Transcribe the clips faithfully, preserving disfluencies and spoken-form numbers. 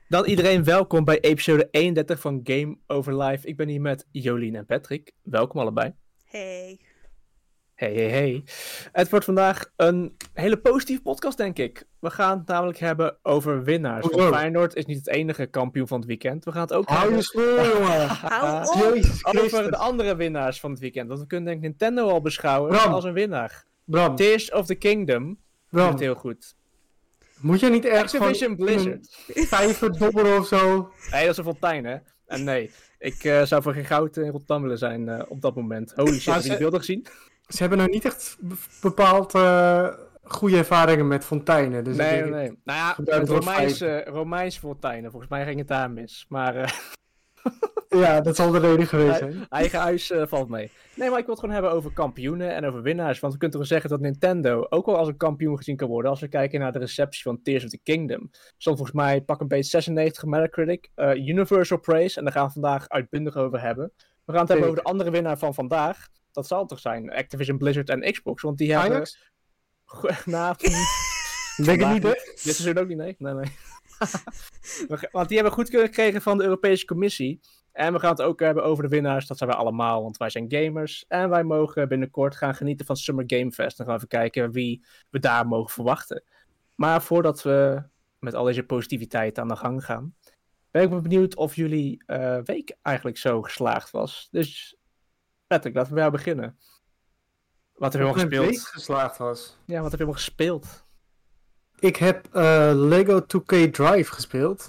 Dan iedereen welkom bij episode eenendertig van Game Over Live. Ik ben hier met Jolien en Patrick. Welkom allebei. Hey. Hey, hey, hey. Het wordt vandaag een hele positieve podcast, denk ik. We gaan het namelijk hebben over winnaars. Want Feyenoord is niet het enige kampioen van het weekend. We gaan het ook Hou hebben je sleur, jongen. Hou op. Jezus over Christus. de andere winnaars van het weekend. Want we kunnen denk ik Nintendo al beschouwen Bram. als een winnaar. Bram, Tears of the Kingdom doet Bram, het heel goed. moet je niet ergens Activision gewoon Blizzard. een vijver dobberen of zo? Nee, dat is een fontein, hè? En nee, ik eh, zou voor geen goud in Rotterdam willen zijn uh, op dat moment. Holy shit, Maar heb je die ze- beelden gezien? Ze hebben nou niet echt be- bepaald eh, goede ervaringen met fonteinen. Dus ik Nee, denk- nee, nee. Nou ja, gebruik met het woord Romeinse, Romeinse fonteinen. Volgens mij ging het daar mis. Maar uh, Ja, dat zal de reden geweest zijn. eigen huis uh, valt mee. Nee, maar ik wil het gewoon hebben over kampioenen en over winnaars. Want we kunnen toch zeggen dat Nintendo ook wel als een kampioen gezien kan worden. Als we kijken naar de receptie van Tears of the Kingdom. Stond volgens mij pak een beetje zesennegentig Metacritic. Uh, Universal Praise. En daar gaan we vandaag uitbundig over hebben. We gaan het hebben over de andere winnaar van vandaag. Dat zal toch zijn Activision Blizzard en Xbox. Want die hebben... Ajax? Go- nou, Denk ik niet, hè? Dit seizoen ook niet, nee. nee, nee. We ga- Want die hebben goedkeuring gekregen van de Europese Commissie. En we gaan het ook hebben over de winnaars. Dat zijn wij allemaal, want wij zijn gamers. En wij mogen binnenkort gaan genieten van Summer Game Fest. Dan gaan we even kijken wie we daar mogen verwachten. Maar voordat we met al deze positiviteit aan de gang gaan, ben ik wel benieuwd of jullie eh, week eigenlijk zo geslaagd was. Dus Patrick, laten we bij jou beginnen. Wat heb je allemaal Een week gespeeld? geslaagd was. Ja, wat heb je allemaal gespeeld? Ik heb eh, Lego two K Drive gespeeld.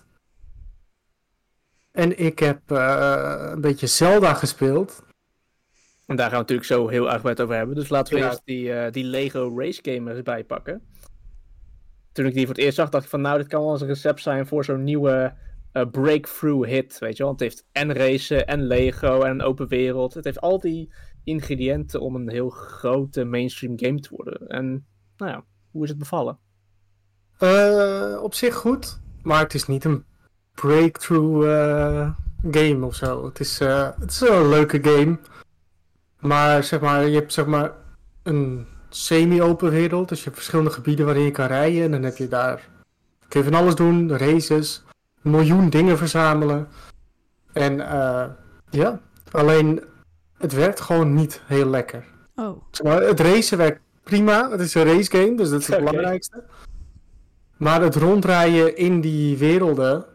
En ik heb eh, een beetje Zelda gespeeld. En daar gaan we natuurlijk zo heel uitgebreid over hebben. Dus laten we Ja. eerst die, eh, die Lego Race Game er eens bij pakken. Toen ik die voor het eerst zag, dacht ik van nou, dit kan wel eens een recept zijn voor zo'n nieuwe eh, breakthrough hit, weet je wel. Want het heeft en racen, en Lego, en een open wereld. Het heeft al die ingrediënten om een heel grote mainstream game te worden. En nou ja, hoe is het bevallen? Eh, op zich goed, maar het is niet een breakthrough eh, game of zo. Het is, eh, het is wel een leuke game. Maar zeg maar, je hebt zeg maar een semi-open wereld. Dus je hebt verschillende gebieden waarin je kan rijden. En dan heb je daar, kun je van alles doen, races, een miljoen dingen verzamelen. En eh, ja, alleen het werkt gewoon niet heel lekker. Oh. Zeg maar, het racen werkt prima. Het is een race game, dus dat is het Oké. belangrijkste. Maar het rondrijden in die werelden.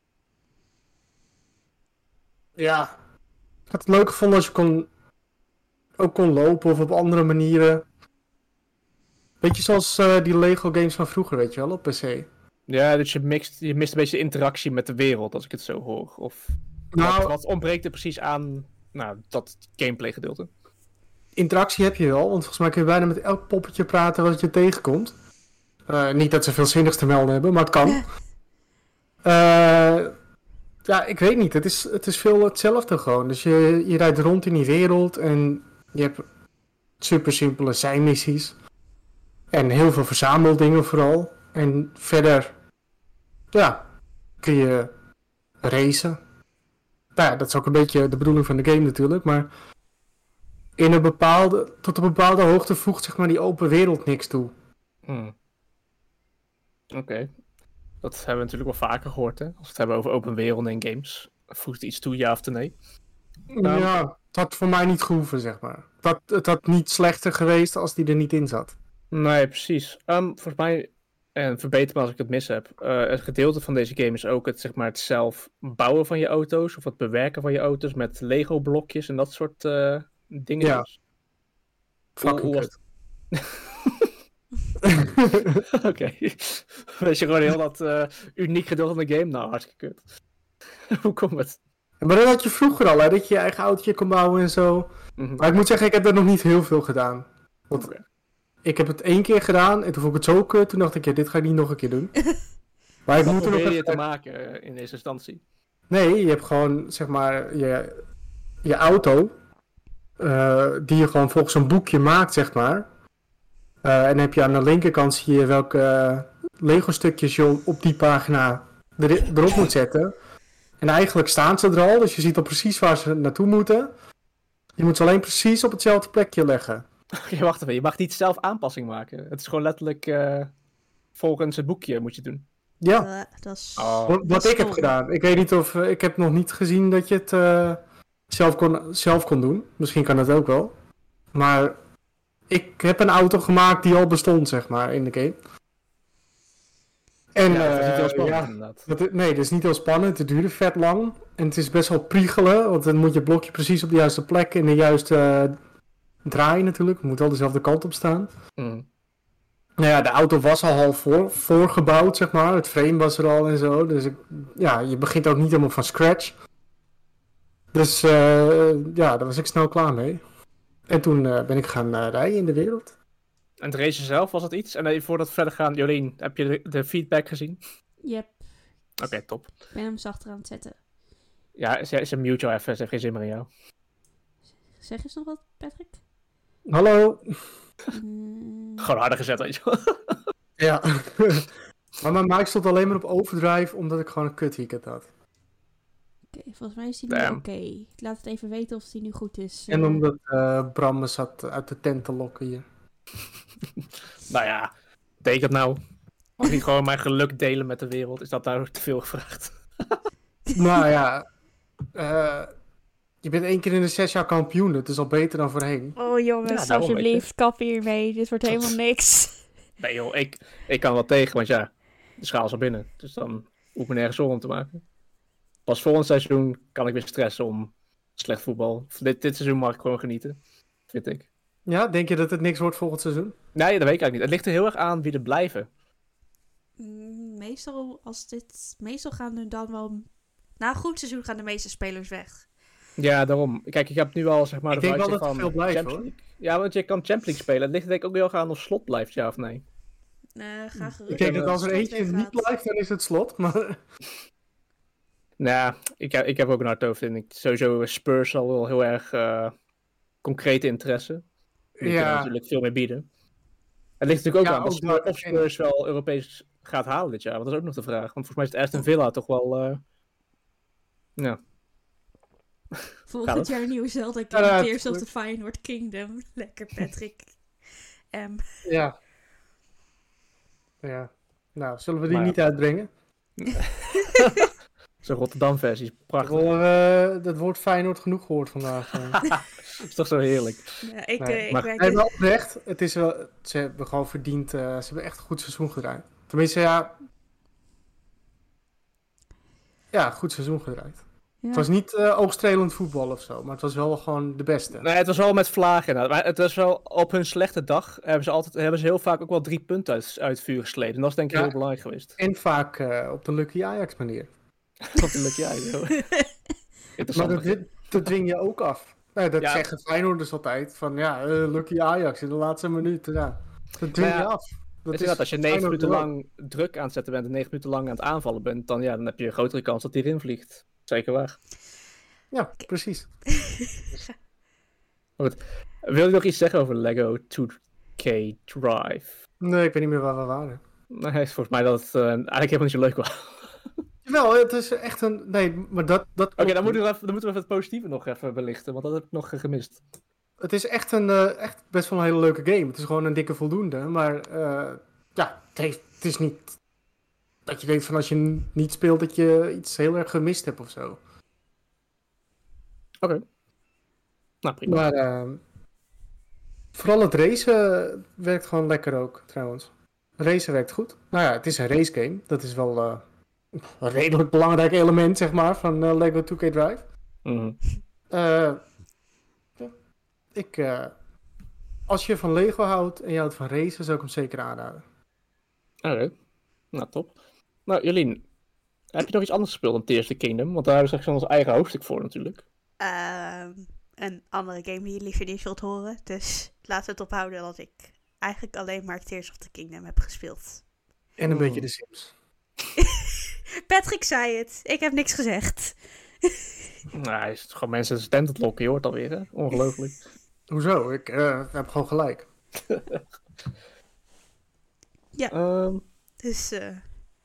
Ja. Ik had het leuk gevonden als je kon, ook kon lopen of op andere manieren. Beetje zoals eh, die Lego games van vroeger, weet je wel, op P C. Ja, dus je, mixt, je mist een beetje de interactie met de wereld, als ik het zo hoor. Of Nou- wat, wat ontbreekt er precies aan nou, dat gameplay gedeelte? Interactie heb je wel, want volgens mij kun je bijna met elk poppetje praten wat je tegenkomt. Eh, niet dat ze veel zinnigs te melden hebben, maar het kan. Eh, ja, ik weet niet. Het is, het is veel hetzelfde gewoon. Dus je, je rijdt rond in die wereld en je hebt super simpele zijmissies. En heel veel verzameldingen vooral. En verder, ja, kun je racen. Nou ja, dat is ook een beetje de bedoeling van de game natuurlijk, maar in een bepaalde, tot een bepaalde hoogte voegt zeg maar die open wereld niks toe. Hmm. Oké. Dat hebben we natuurlijk wel vaker gehoord, hè? Als we het hebben over open werelden in games. Voegt het iets toe, ja of nee? Nou, Ja, het had voor mij niet gehoeven, zeg maar. Dat, het had niet slechter geweest als die er niet in zat. Nee, precies. Ehm, volgens mij, en verbeter me als ik het mis heb, eh, het gedeelte van deze game is ook het, zeg maar, het zelf bouwen van je auto's, of het bewerken van je auto's met Lego-blokjes en dat soort eh dingen. Ja. Hoe- Fucking hoe was- kut. Oké. Weet je gewoon heel dat eh, uniek gedeelte van de game? Nou, hartstikke kut. Hoe komt het? Maar dat had je vroeger al, hè, dat je je eigen autootje kon bouwen en zo. Mhm. Maar ik moet zeggen, ik heb er nog niet heel veel gedaan. Want Oké. ik heb het één keer gedaan en toen vond ik het zo kut. Toen dacht ik, ja, dit ga ik niet nog een keer doen. Maar ik Wat moet er nog probeer je even... te maken eh, in eerste instantie? Nee, je hebt gewoon, zeg maar, je, je auto. eh, die je gewoon volgens een boekje maakt, zeg maar. Eh, en dan heb je aan de linkerkant zie je welke eh, Lego-stukjes je op die pagina er, erop moet zetten. En eigenlijk staan ze er al, dus je ziet al precies waar ze naartoe moeten. Je moet ze alleen precies op hetzelfde plekje leggen. Ja, wacht even. Je mag niet zelf aanpassing maken. Het is gewoon letterlijk eh, volgens het boekje moet je doen. Ja, Uh, dat is... Oh. wat, wat is ik heb cool. gedaan. Ik weet niet of... uh, ik heb nog niet gezien dat je het uh, zelf, kon, zelf kon doen. Misschien kan dat ook wel. Maar ik heb een auto gemaakt die al bestond, zeg maar, in de game. En Ja, dat is niet heel uh, spannend ja, inderdaad. dat, nee, dat is niet heel spannend. Het duurde vet lang. En het is best wel priegelen. Want dan moet je het blokje precies op de juiste plek in de juiste uh, draaien natuurlijk. Het moet wel dezelfde kant op staan. Mm. Nou ja, de auto was al half voor, voorgebouwd, zeg maar. Het frame was er al en zo. Dus ik, ja, je begint ook niet helemaal van scratch. Dus uh, ja, daar was ik snel klaar mee. En toen uh, ben ik gaan uh, rijden in de wereld. En het race zelf, was dat iets? En uh, voordat we verder gaan, Jolien, heb je de, de feedback gezien? Yep, Oké, okay, top. ik ben hem zachter aan het zetten. Ja, ze, ze mute jou even, ze heeft geen zin meer in jou. Zeg eens nog wat, Patrick? Hallo. Mm, Gewoon harder gezet, weet je wel. Ja. Maar mijn mic stond alleen maar op overdrive, omdat ik gewoon een kut weekend had. Oké, okay, volgens mij is die nu oké. Okay. Ik laat het even weten of die nu goed is. En uh... omdat uh, Bram me zat uit de tent te lokken hier. Nou ja, denk dat nou? Mag niet gewoon mijn geluk delen met de wereld? Is dat nou te veel gevraagd? Nou ja, uh, je bent één keer in de zes jaar kampioen. Het is al beter dan voorheen. Oh jongens, ja, alsjeblieft, kap hiermee. Dit wordt helemaal niks. Nee joh, ik, ik kan wel tegen, want ja, de schaal is al binnen. Dus dan hoef ik me nergens zorgen om te maken. Pas volgend seizoen kan ik weer stressen om slecht voetbal. Dit, dit seizoen mag ik gewoon genieten, vind ik. Ja, denk je dat het niks wordt volgend seizoen? Nee, dat weet ik eigenlijk niet. Het ligt er heel erg aan wie er blijven. Meestal, als dit, meestal gaan er dan wel... Na een goed seizoen gaan de meeste spelers weg. Ja, daarom. Kijk, ik heb nu al zeg maar ik de denk wel dat van er veel blijft, hoor. League. Ja, want je kan Champions League spelen. Het ligt denk ik ook heel erg aan of Slot blijft, ja of nee. Uh, ga gerust. Ik denk dat als er eentje niet blijft, dan is het Slot. Maar... Nou, ik, ik heb ook een hard hoofd in. Ik, sowieso Spurs al wel heel erg uh, concrete interesse. Die ja. kunnen natuurlijk veel meer bieden. Het ligt natuurlijk ook ja, aan of Spurs, of Spurs wel Europees gaat halen dit jaar. Want dat is ook nog de vraag. Want volgens mij is het Aston Villa toch wel... Uh... Ja. Volgend jaar nieuwe Zelda Game. Ja, Tears of the Feyenoord Kingdom. Lekker, Patrick. um. Ja. Ja. Nou, zullen we die maar... niet uitbrengen? Zo'n Rotterdam-versie. Prachtig. Uh, dat woord Feyenoord genoeg gehoord vandaag. Dat is toch zo heerlijk. Ja, ik, nee, uh, ik maar werk... hij wel oprecht. Het is wel... Ze hebben gewoon verdiend... Uh, ze hebben echt een goed seizoen gedraaid. Tenminste, ja... Ja, goed seizoen gedraaid. Ja. Het was niet uh, oogstrelend voetbal of zo, maar het was wel gewoon de beste. Nee, het was wel met vlagen inderdaad. Maar het was wel op hun slechte dag hebben ze altijd hebben ze heel vaak ook wel drie punten uit, uit het vuur gesleten. En dat is denk ik ja, heel belangrijk geweest. En vaak uh, op de Lucky Ajax manier. Op de Lucky Ajax, maar dat, dit, dat dwing je ook af. Nou, dat ja. zeggen Feyenoorders altijd, van ja, uh, Lucky Ajax in de laatste minuut. Ja. Dat dwing nou ja, je af. Dat is dat, als je negen minuten lang druk aan het zetten bent en negen minuten lang aan het aanvallen bent, dan, ja, dan heb je een grotere kans dat hij erin vliegt. Zeker waar. Ja, precies. Goed. Wil je nog iets zeggen over Lego two K Drive? Nee, ik weet niet meer waar we waren. Nee, volgens mij dat het uh, eigenlijk helemaal niet zo leuk was. Jawel, het is echt een... Nee, maar dat... dat Oké, okay, dan, dan moeten we even het positieve nog even belichten, want dat heb ik nog gemist. Het is echt, een, uh, echt best wel een hele leuke game. Het is gewoon een dikke voldoende, maar uh, ja, het, heeft, het is niet... Dat je denkt van als je niet speelt dat je iets heel erg gemist hebt of zo. Oké. Okay. Nou, prima. Maar uh, vooral het racen werkt gewoon lekker ook, trouwens. Racen werkt goed. Nou ja, het is een racegame. Dat is wel uh, een redelijk belangrijk element, zeg maar, van uh, Lego two K Drive. Mm-hmm. Uh, ja. Ik, uh, als je van Lego houdt en je houdt van racen, zou ik hem zeker aanraden. Oké. Okay. Nou, top. Nou, Jolien, heb je nog iets anders gespeeld dan Tears of the Kingdom? Want daar hebben we straks ons eigen hoofdstuk voor natuurlijk. Uh, een andere game die je liever niet wilt horen. Dus laten we het ophouden dat ik eigenlijk alleen maar Tears of the Kingdom heb gespeeld. En een oh. beetje de Sims. Patrick zei het. Ik heb niks gezegd. Nou, hij is gewoon mensen zijn tent te lokken, je hoort alweer, hè? Ongelooflijk. Hoezo? Ik uh, heb gewoon gelijk. Ja. Um... Dus... Uh...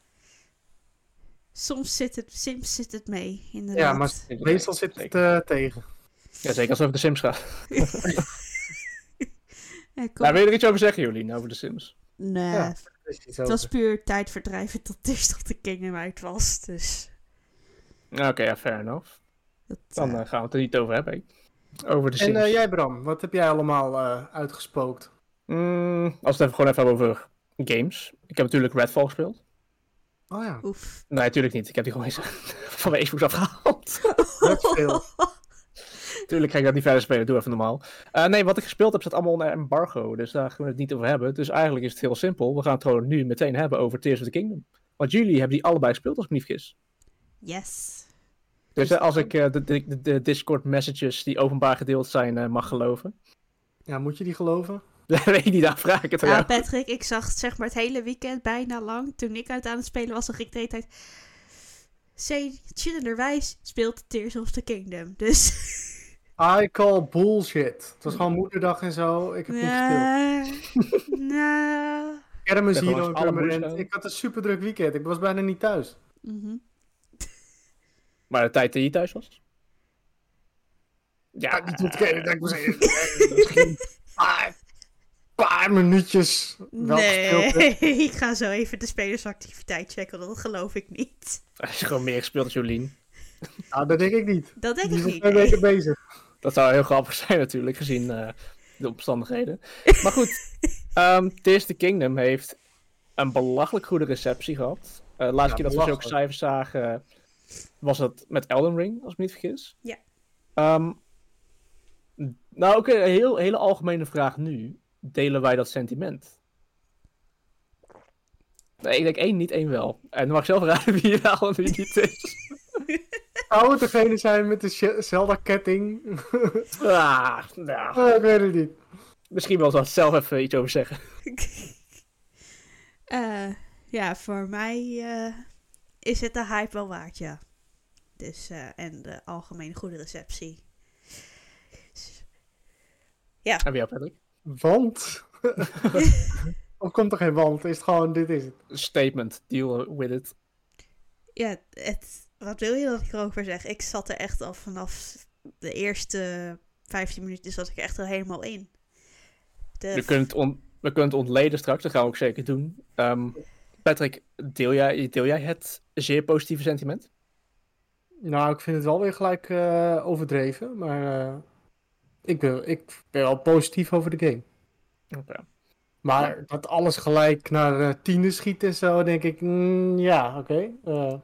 Soms zit het, Sims zit het mee, inderdaad. Ja, maar meestal zit het uh, tegen. Ja, zeker als het over de Sims gaat. ja, nou, wil je er iets over zeggen, Jolien, over de Sims? Nee, ja, Het was puur tijdverdrijven tot Tears of the Kingdom uit was. Dus. Oké, okay, ja, fair enough. Dat, Dan uh, gaan we het er niet over hebben. Over de Sims. En uh, jij Bram, wat heb jij allemaal uh, uitgespookt? Mm, als we het even gewoon even hebben over games. Ik heb natuurlijk Redfall gespeeld. Oh ja. Oef. Nee, natuurlijk niet. Ik heb die gewoon eens van mijn Xbox afgehaald. Redfall. Tuurlijk ga ik dat niet verder spelen. Doe even normaal. Uh, nee, wat ik gespeeld heb, staat allemaal onder embargo. Dus daar gaan we het niet over hebben. Dus eigenlijk is het heel simpel. We gaan het gewoon nu meteen hebben over Tears of the Kingdom. Want jullie hebben die allebei gespeeld, als ik me niet vergis. Yes. Dus uh, als ik uh, de, de, de Discord messages die openbaar gedeeld zijn uh, mag geloven. Ja, moet je die geloven? Weet je niet, daar vraag ik het aan Ja, jou. Patrick, ik zag zeg maar het hele weekend bijna lang. Toen ik uit aan het spelen was, zag ik de hele tijd... Chillenderwijs speelt Tears of the Kingdom. Dus... I call bullshit. Het was gewoon moederdag en zo. Ik heb nee. niet gespeeld. Nee. Kermis hier ook permanent. Ik had een super druk weekend. Ik was bijna niet thuis. Mm-hmm. Maar de tijd dat je thuis was? Ja, niet ontkennen. Dat ik was misschien een paar, paar minuutjes wel nee, gespeeld. Ik ga zo even de spelersactiviteit checken. Dat geloof ik niet. Als je gewoon meer gespeeld als Jolien. Nou, dat denk ik niet. Dat denk Die ik is niet. twee Nee. weken bezig. Dat zou heel grappig zijn natuurlijk, gezien uh, de omstandigheden. Maar goed, um, Tears of the Kingdom heeft een belachelijk goede receptie gehad. Uh, de laatste Ja, keer dat we zulke cijfers zagen, was het met Elden Ring, als ik me niet vergis. Ja. Um, nou, oké, okay, een heel, hele algemene vraag nu. Delen wij dat sentiment? Nee, ik denk één niet, één wel. En dan mag ik zelf raden wie je wel en wie niet is. Zou het degene zijn met de Zelda-ketting? ah, nou. Oh, ik weet het niet. Misschien wel zal ik zelf even iets over zeggen. uh, ja, voor mij uh, is het de hype wel waard, ja. Dus, uh, en de algemene goede receptie. Ja. En wie Patrick? Want? Of komt er geen want? Is het gewoon, dit is het. Statement, deal with it. Ja, het, wat wil je dat ik erover zeg? Ik zat er echt al vanaf de eerste vijftien minuten zat ik echt er helemaal in. De... We, kunnen het on, we kunnen het ontleden straks, dat gaan we ook zeker doen. Um, Patrick, deel jij, deel jij het zeer positieve sentiment? Nou, ik vind het wel weer gelijk uh, overdreven, maar uh, ik, ben, ik ben wel positief over de game. Okay. Maar ja. Dat alles gelijk naar uh, tienen schiet en zo, denk ik, mm, ja, oké. Okay. Uh,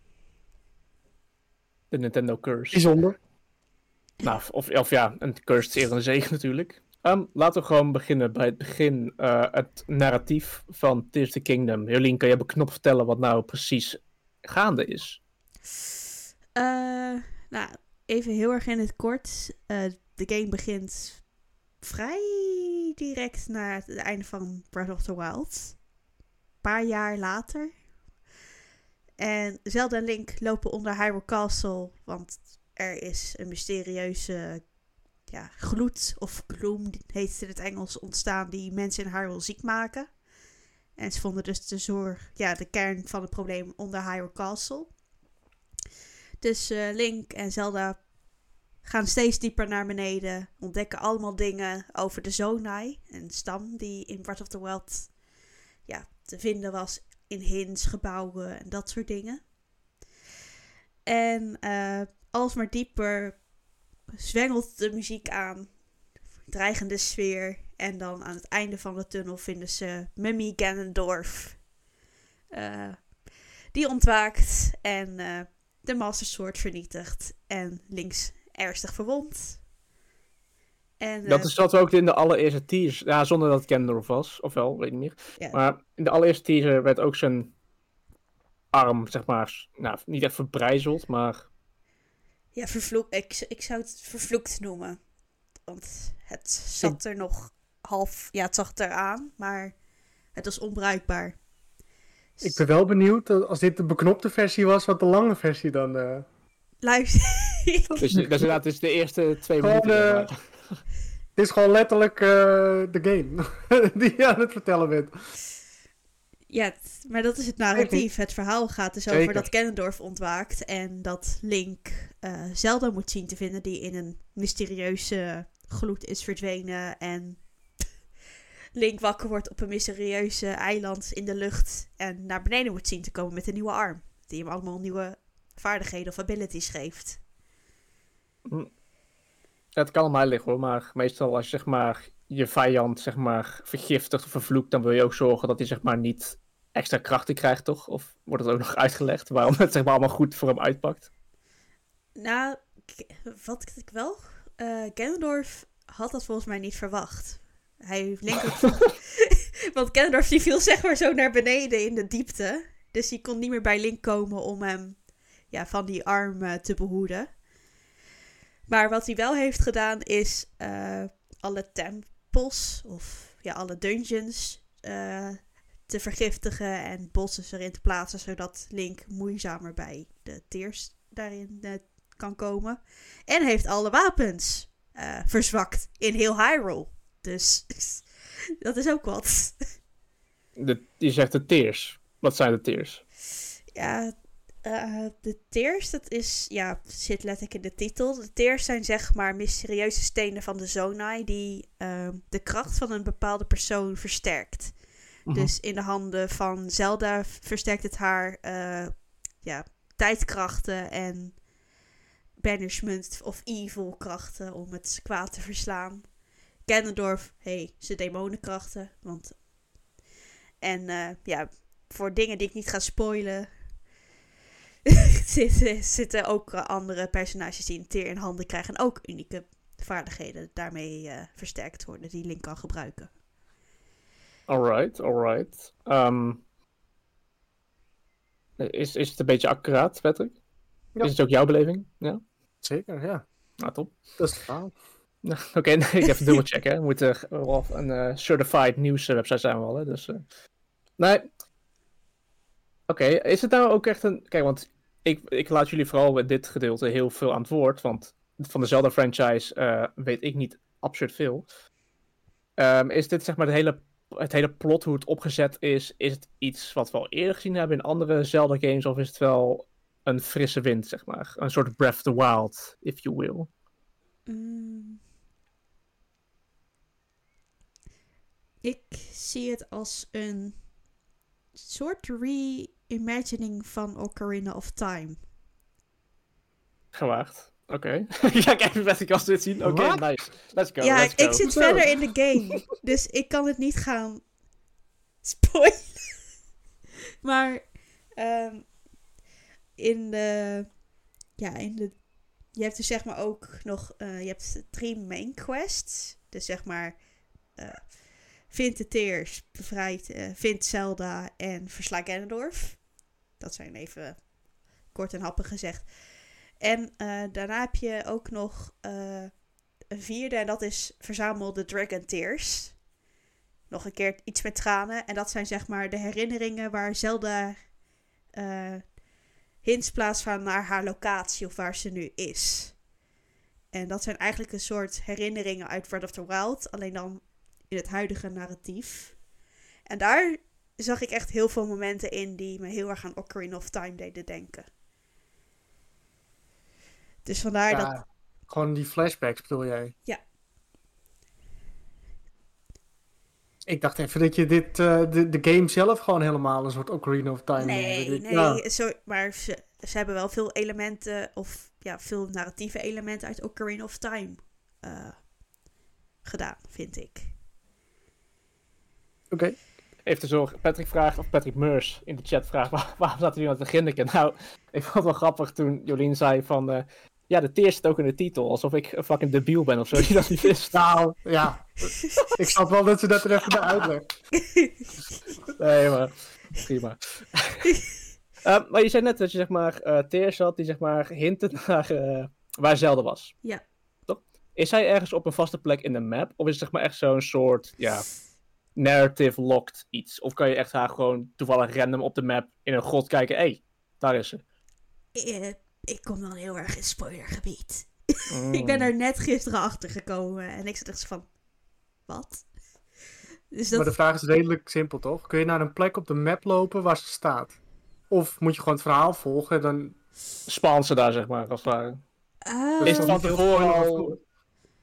de Nintendo curse. Bijzonder. Nou, of, of ja, een curse is eerder een zegen natuurlijk. Um, laten we gewoon beginnen bij het begin. Uh, het narratief van Tears of the Kingdom. Jolien, kan je beknopt vertellen wat nou precies gaande is? Uh, nou, even heel erg in het kort. Uh, de game begint vrij direct na het einde van Breath of the Wild. Een paar jaar later. En Zelda en Link lopen onder Hyrule Castle, want er is een mysterieuze ja, gloed of gloom, heet het in het Engels, ontstaan die mensen in Hyrule ziek maken. En ze vonden dus de zorg, ja, de kern van het probleem onder Hyrule Castle. Dus uh, Link en Zelda gaan steeds dieper naar beneden, ontdekken allemaal dingen over de Zonai, een stam die in Breath of the Wild ja, te vinden was in hints, gebouwen en dat soort dingen. En uh, alsmaar dieper zwengelt de muziek aan, dreigende sfeer. En dan aan het einde van de tunnel vinden ze Mummy Ganondorf. Uh, die ontwaakt en uh, de Master Sword vernietigt. En Links ernstig verwond. En, uh, dat is wat we ook in de allereerste teaser... Ja, zonder dat het Ganondorf was. Ofwel, weet ik niet meer. Ja. Maar in de allereerste teaser werd ook zijn arm, zeg maar... Nou, niet echt verbrijzeld, maar... Ja, vervloekt. Ik, ik zou het vervloekt noemen. Want het zat er nog half... Ja, het zag er aan, maar het was onbruikbaar. Ik ben wel benieuwd, als dit de beknopte versie was, wat de lange versie dan... Uh... Luister. Dus, dus inderdaad, het is de eerste twee gewoon, minuten. Uh, het is gewoon letterlijk uh, de game die je aan het vertellen bent. Ja, t- maar dat is het narratief. Het verhaal gaat dus Zeker. over dat Ganondorf ontwaakt en dat Link uh, Zelda moet zien te vinden die in een mysterieuze gloed is verdwenen. En Link wakker wordt op een mysterieuze eiland in de lucht en naar beneden moet zien te komen met een nieuwe arm. Die hem allemaal nieuwe vaardigheden of abilities geeft. Het kan aan mij liggen hoor, maar meestal als je zeg maar je vijand zeg maar vergiftigt of vervloekt, dan wil je ook zorgen dat hij zeg maar niet extra krachten krijgt, toch? Of wordt het ook nog uitgelegd waarom het zeg maar allemaal goed voor hem uitpakt? Nou, wat ik wel... Uh, Ganondorf had dat volgens mij niet verwacht. Hij Link ook... Want Ganondorf die viel zeg maar zo naar beneden in de diepte. Dus die kon niet meer bij Link komen om hem ja, van die arm uh, te behoeden. Maar wat hij wel heeft gedaan is uh, alle tempels of ja, alle dungeons uh, te vergiftigen en bossen erin te plaatsen, zodat Link moeizamer bij de tears daarin uh, kan komen. En heeft alle wapens uh, verzwakt in heel Hyrule. Dus dat is ook wat. De, je zegt de tears. Wat zijn de tears? Ja, uh, de tears, dat is, ja, zit letterlijk in de titel. De tears zijn zeg maar mysterieuze stenen van de Zonai die uh, de kracht van een bepaalde persoon versterkt. Uh-huh. Dus in de handen van Zelda versterkt het haar uh, ja, tijdkrachten en banishment of evil krachten om het kwaad te verslaan. Ganondorf, hey, zijn demonenkrachten. Want... En uh, ja, voor dingen die ik niet ga spoilen, zitten, zitten ook uh, andere personages die een teer in handen krijgen en ook unieke vaardigheden daarmee uh, versterkt worden die Link kan gebruiken. Alright, alright. Um, is, is het een beetje accuraat, Patrick? Ja. Is het ook jouw beleving? Ja. Zeker, ja. Nou, top. Dat is het verhaal. Oké, okay, nee, ik even dubbelchecken. We moeten uh, een uh, certified nieuws website zijn we al, hè. Dus, uh... nee. Oké, okay, is het nou ook echt een... Kijk, want ik, ik laat jullie vooral met dit gedeelte heel veel aan het woord, want van de Zelda franchise uh, weet ik niet absurd veel. Um, is dit zeg maar het hele, het hele plot, hoe het opgezet is, is het iets wat we al eerder gezien hebben in andere Zelda games, of is het wel een frisse wind, zeg maar? Een soort Breath of the Wild, if you will. Mm. Ik zie het als een soort reimagining van Ocarina of Time. Gewaagd. Oké. Okay. Ja, kijk, best ik als dit zien. Oké, okay, nice. Let's go. Ja, let's go. ik zit Zo. verder in de game. Dus ik kan het niet gaan spoilen. Maar um, in de... Ja, in de... Je hebt dus zeg maar ook nog... Uh, je hebt drie main quests. Dus zeg maar... Uh, vind de teers, bevrijd, uh, vind Zelda en versla Ganondorf. Dat zijn even kort en happig gezegd. En uh, daarna heb je ook nog uh, een vierde en dat is verzamel de Dragon Tears. Nog een keer iets met tranen. En dat zijn zeg maar de herinneringen waar Zelda uh, hints plaatst van naar haar locatie of waar ze nu is. En dat zijn eigenlijk een soort herinneringen uit Breath of the Wild. Alleen dan in het huidige narratief. En daar zag ik echt heel veel momenten in die me heel erg aan Ocarina of Time deden denken. Dus vandaar ja, dat... Gewoon die flashbacks bedoel jij? Ja. Ik dacht even dat je dit, uh, de, de game zelf gewoon helemaal een soort Ocarina of Time... Nee, ik, nee, ja. zo, maar ze, ze hebben wel veel elementen, of ja, veel narratieve elementen uit Ocarina of Time uh, gedaan, vind ik. Oké. Okay. Even te zorgen, Patrick vraagt, of Patrick Meurs in de chat vraagt, waar, waarom zaten jullie aan het beginnen? Nou, ik vond het wel grappig toen Jolien zei van, uh, ja, de teer zit ook in de titel, alsof ik een fucking debiel ben of zo, die dat niet wist. Nou, ja. Ik snap wel dat ze dat er even naar uitlegt. Nee, maar prima. uh, maar je zei net dat je zeg maar uh, teer zat die zeg maar hinten naar uh, waar Zelda was. Ja. Toch? Is hij ergens op een vaste plek in de map, of is het zeg maar echt zo'n soort, ja... narrative locked iets? Of kan je echt haar gewoon toevallig random op de map in een grot kijken? Hé, hey, daar is ze. Uh, ik kom dan heel erg in spoilergebied. Mm. Ik ben er net gisteren achter gekomen en ik zat echt van... Wat? Dus dat... Maar de vraag is redelijk simpel, toch? Kun je naar een plek op de map lopen waar ze staat? Of moet je gewoon het verhaal volgen en dan... Spawn ze daar, zeg maar, als het ware. Uh... Is het van tevoren al...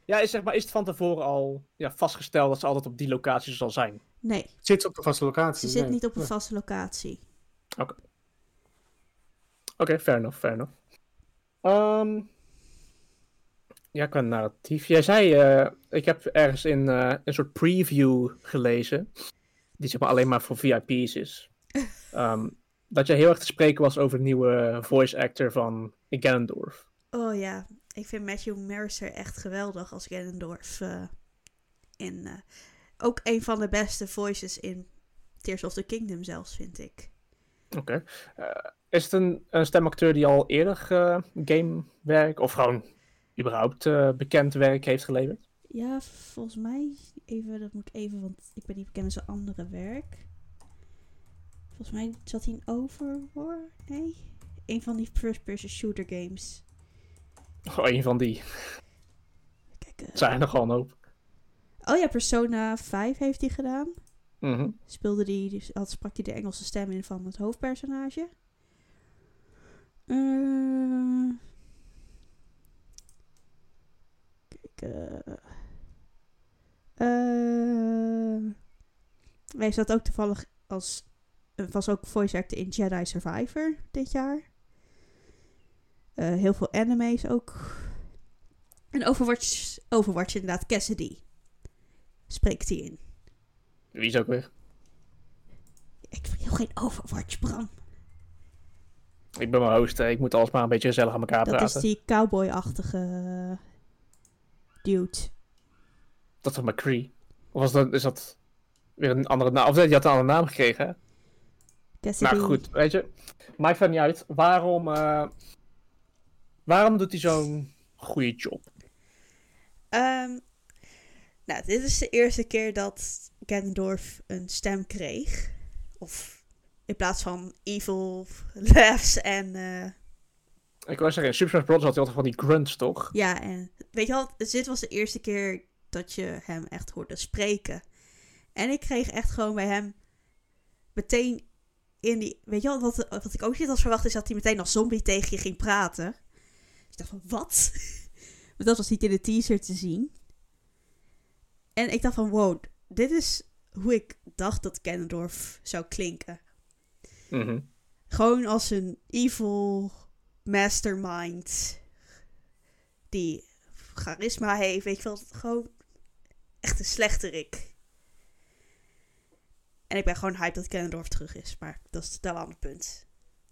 Ja, is, zeg maar, is het van tevoren al ja, vastgesteld dat ze altijd op die locatie zal zijn? Nee, Zit ze op de vaste locatie? ze zit Nee. niet op een Nee. vaste locatie. Oké, okay, fair enough, fair enough. Um, ja, qua narratief. Jij zei, uh, ik heb ergens in uh, een soort preview gelezen, die zeg maar alleen maar voor V I P's is. Um, dat jij heel erg te spreken was over de nieuwe voice actor van Ganondorf. Oh ja, ik vind Matthew Mercer echt geweldig als Ganondorf. Uh, in, uh, ook een van de beste voices in Tears of the Kingdom zelfs, vind ik. Oké. Okay. Uh, is het een, een stemacteur die al eerder uh, gamewerk of gewoon überhaupt uh, bekend werk heeft geleverd? Ja, volgens mij even, dat moet even, want ik ben niet bekend met zijn andere werk. Volgens mij zat hij in Overwatch? Nee? Een van die first-person shooter games. Oh, een van die. Kijk, uh, zijn er nogal een hoop. Oh ja, Persona vijf heeft hij gedaan. Mm-hmm. Speelde die, dus had, sprak hij de Engelse stem in van het hoofdpersonage. Uh, kijk, uh, uh, hij zat ook toevallig als, uh, was ook voice actor in Jedi Survivor dit jaar. Uh, heel veel anime's ook. En Overwatch, Overwatch inderdaad, Cassidy spreekt hij in. Wie is ook weer? Ik wil geen Overwatch, Bram. Ik ben maar host, ik moet alles maar een beetje gezellig aan elkaar dat praten. Dat is die cowboy-achtige dude. Dat is toch McCree? Of was dat, is dat weer een andere naam? Of je had een andere naam gekregen, hè? Cassidy. Nou goed, weet je. Maakt verder niet uit. Waarom, uh, waarom doet hij zo'n goede job? Um, nou, dit is de eerste keer dat Ganondorf een stem kreeg. Of in plaats van evil laughs en... Uh... Ik wou zeggen, in Super Smash Bros. Had hij altijd van die grunts, toch? Ja, en weet je wel, dit was de eerste keer dat je hem echt hoorde spreken. En ik kreeg echt gewoon bij hem meteen in die... Weet je wel, wat, wat ik ook niet had verwacht is dat hij meteen als zombie tegen je ging praten. Dus ik dacht van, wat? Maar dat was niet in de teaser te zien. En ik dacht van, wow, dit is hoe ik dacht dat Ganondorf zou klinken. Mm-hmm. Gewoon als een evil mastermind die charisma heeft, weet je wel, gewoon echt een slechterik. En ik ben gewoon hyped dat Ganondorf terug is, maar dat is wel een ander punt.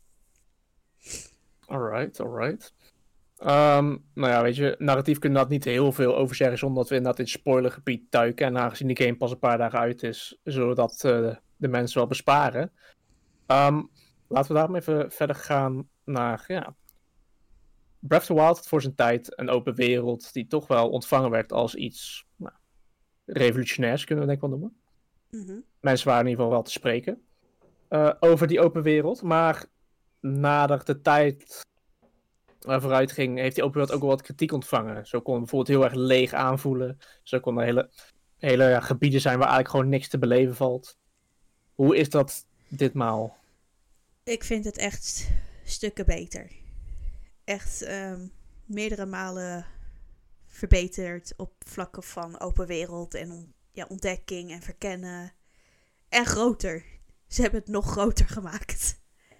Alright, alright. Um, nou ja, weet je, narratief kunnen we daar niet heel veel over zeggen zonder dat we inderdaad in het spoilergebied duiken. En aangezien de game pas een paar dagen uit is, zullen we dat uh, de mensen wel besparen. Um, laten we daarom even verder gaan naar, ja... Breath of the Wild had voor zijn tijd een open wereld die toch wel ontvangen werd als iets nou, revolutionairs, kunnen we denk ik wel noemen. Mm-hmm. Mensen waren in ieder geval wel te spreken uh, over die open wereld, maar nadat de tijd uh, vooruit ging, heeft die open wereld ook wel wat kritiek ontvangen. Zo kon het bijvoorbeeld heel erg leeg aanvoelen. Zo kon er hele, hele ja, gebieden zijn waar eigenlijk gewoon niks te beleven valt. Hoe is dat ditmaal? Ik vind het echt stukken beter. Echt um, meerdere malen verbeterd op vlakken van open wereld en ja, ontdekking en verkennen. En groter. Ze hebben het nog groter gemaakt.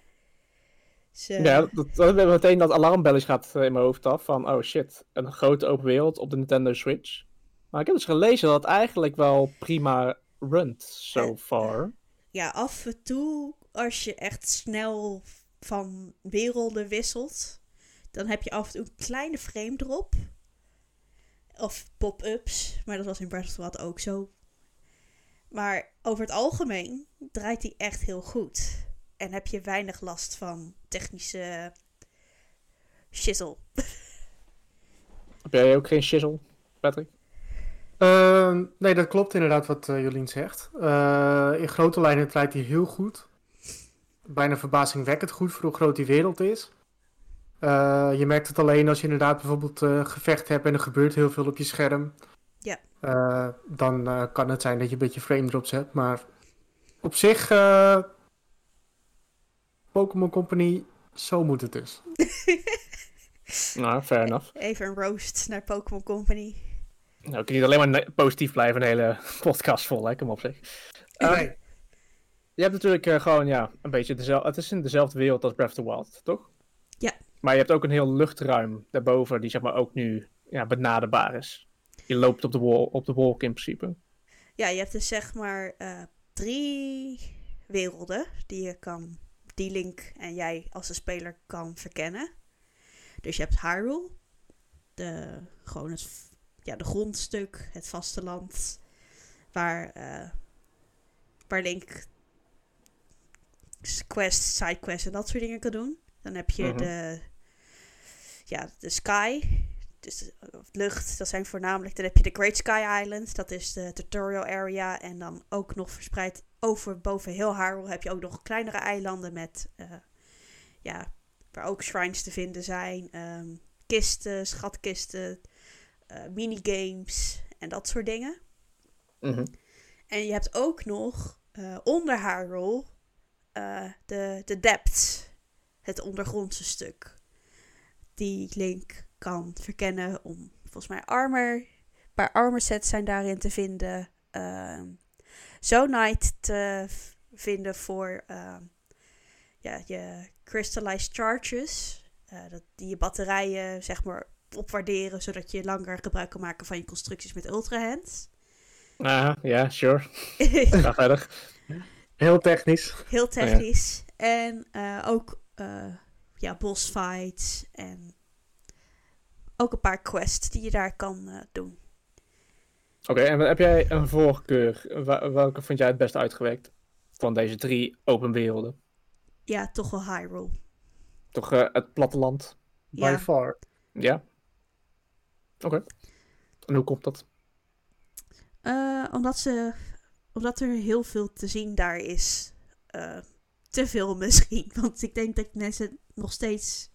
Ze... Ja, dat, dat hebben meteen dat alarmbelletje gaat in mijn hoofd af van oh shit, een grote open wereld op de Nintendo Switch. Maar ik heb dus gelezen dat het eigenlijk wel prima runt so far. Ja, af en toe als je echt snel van werelden wisselt, dan heb je af en toe een kleine frame drop. Of pop-ups, maar dat was in Breath of the Wild ook zo. Maar over het algemeen draait hij echt heel goed. En heb je weinig last van technische shizzle. Heb jij ook geen shizzle, Patrick? Uh, nee, dat klopt inderdaad wat uh, Jolien zegt. Uh, in grote lijnen draait hij heel goed. Bijna verbazingwekkend goed voor hoe groot die wereld is. Uh, je merkt het alleen als je inderdaad bijvoorbeeld uh, gevecht hebt en er gebeurt heel veel op je scherm. Ja. Uh, dan uh, kan het zijn dat je een beetje frame drops hebt. Maar op zich, uh, Pokémon Company, zo moet het dus. Nou, fair enough. Even een roast naar Pokémon Company. Nou, ik kan niet alleen maar ne- positief blijven, een hele podcast vol, hè? Kom op zeg. Uh, Nee. Je hebt natuurlijk uh, gewoon, ja, een beetje dezelfde... Het is in dezelfde wereld als Breath of the Wild, toch? Ja. Maar je hebt ook een heel luchtruim daarboven, die zeg maar ook nu ja, benaderbaar is. Je loopt op de, wol- op de wolk in principe. Ja, je hebt dus zeg maar uh, drie werelden die je kan, die Link en jij als de speler kan verkennen. Dus je hebt Hyrule, de, gewoon het, ja, de grondstuk, het vasteland, waar, uh, waar Link quests, sidequests en dat soort dingen kan doen. Dan heb je mm-hmm. de, ja, de Sky, dus de lucht, dat zijn voornamelijk... Dan heb je de Great Sky Islands, dat is de tutorial area. En dan ook nog verspreid over boven heel Hyrule heb je ook nog kleinere eilanden met... Uh, ja, waar ook shrines te vinden zijn. Um, kisten, schatkisten, uh, minigames en dat soort dingen. Mm-hmm. En je hebt ook nog uh, onder Hyrule uh, de, de depths, het ondergrondse stuk. Die Link kan verkennen om volgens mij armor, een paar armor sets zijn daarin te vinden. Uh, Zonite te v- vinden voor uh, ja, je crystallized charges. Uh, dat, die je batterijen zeg maar opwaarderen zodat je langer gebruik kan maken van je constructies met ultra hands. Ah, ja, yeah, sure. Ga verder. Heel technisch. Heel technisch. Oh, ja. En uh, ook uh, ja, boss fights en ook een paar quests die je daar kan uh, doen. Oké, okay, en heb jij een voorkeur? Welke vond jij het best uitgewerkt van deze drie open werelden? Ja, toch wel Hyrule. Toch uh, het platteland? Ja. By far. Ja. Oké. Okay. En hoe komt dat? Uh, omdat ze, omdat er heel veel te zien daar is. Uh, te veel misschien. Want ik denk dat mensen nog steeds...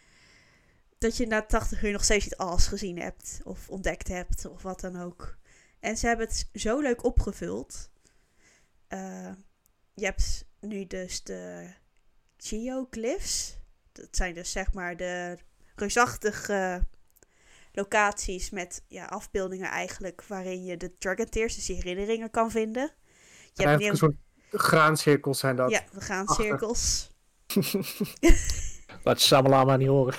dat je na tachtig uur nog steeds niet alles gezien hebt. Of ontdekt hebt. Of wat dan ook. En ze hebben het zo leuk opgevuld. Uh, je hebt nu dus de geoglyphs. Dat zijn dus zeg maar de reusachtige locaties met ja, afbeeldingen eigenlijk waarin je de Dragon Tears, dus die herinneringen, kan vinden. Je hebt nieuw... een soort graancirkels zijn dat. Ja, de graancirkels. Laat je Samalama niet horen.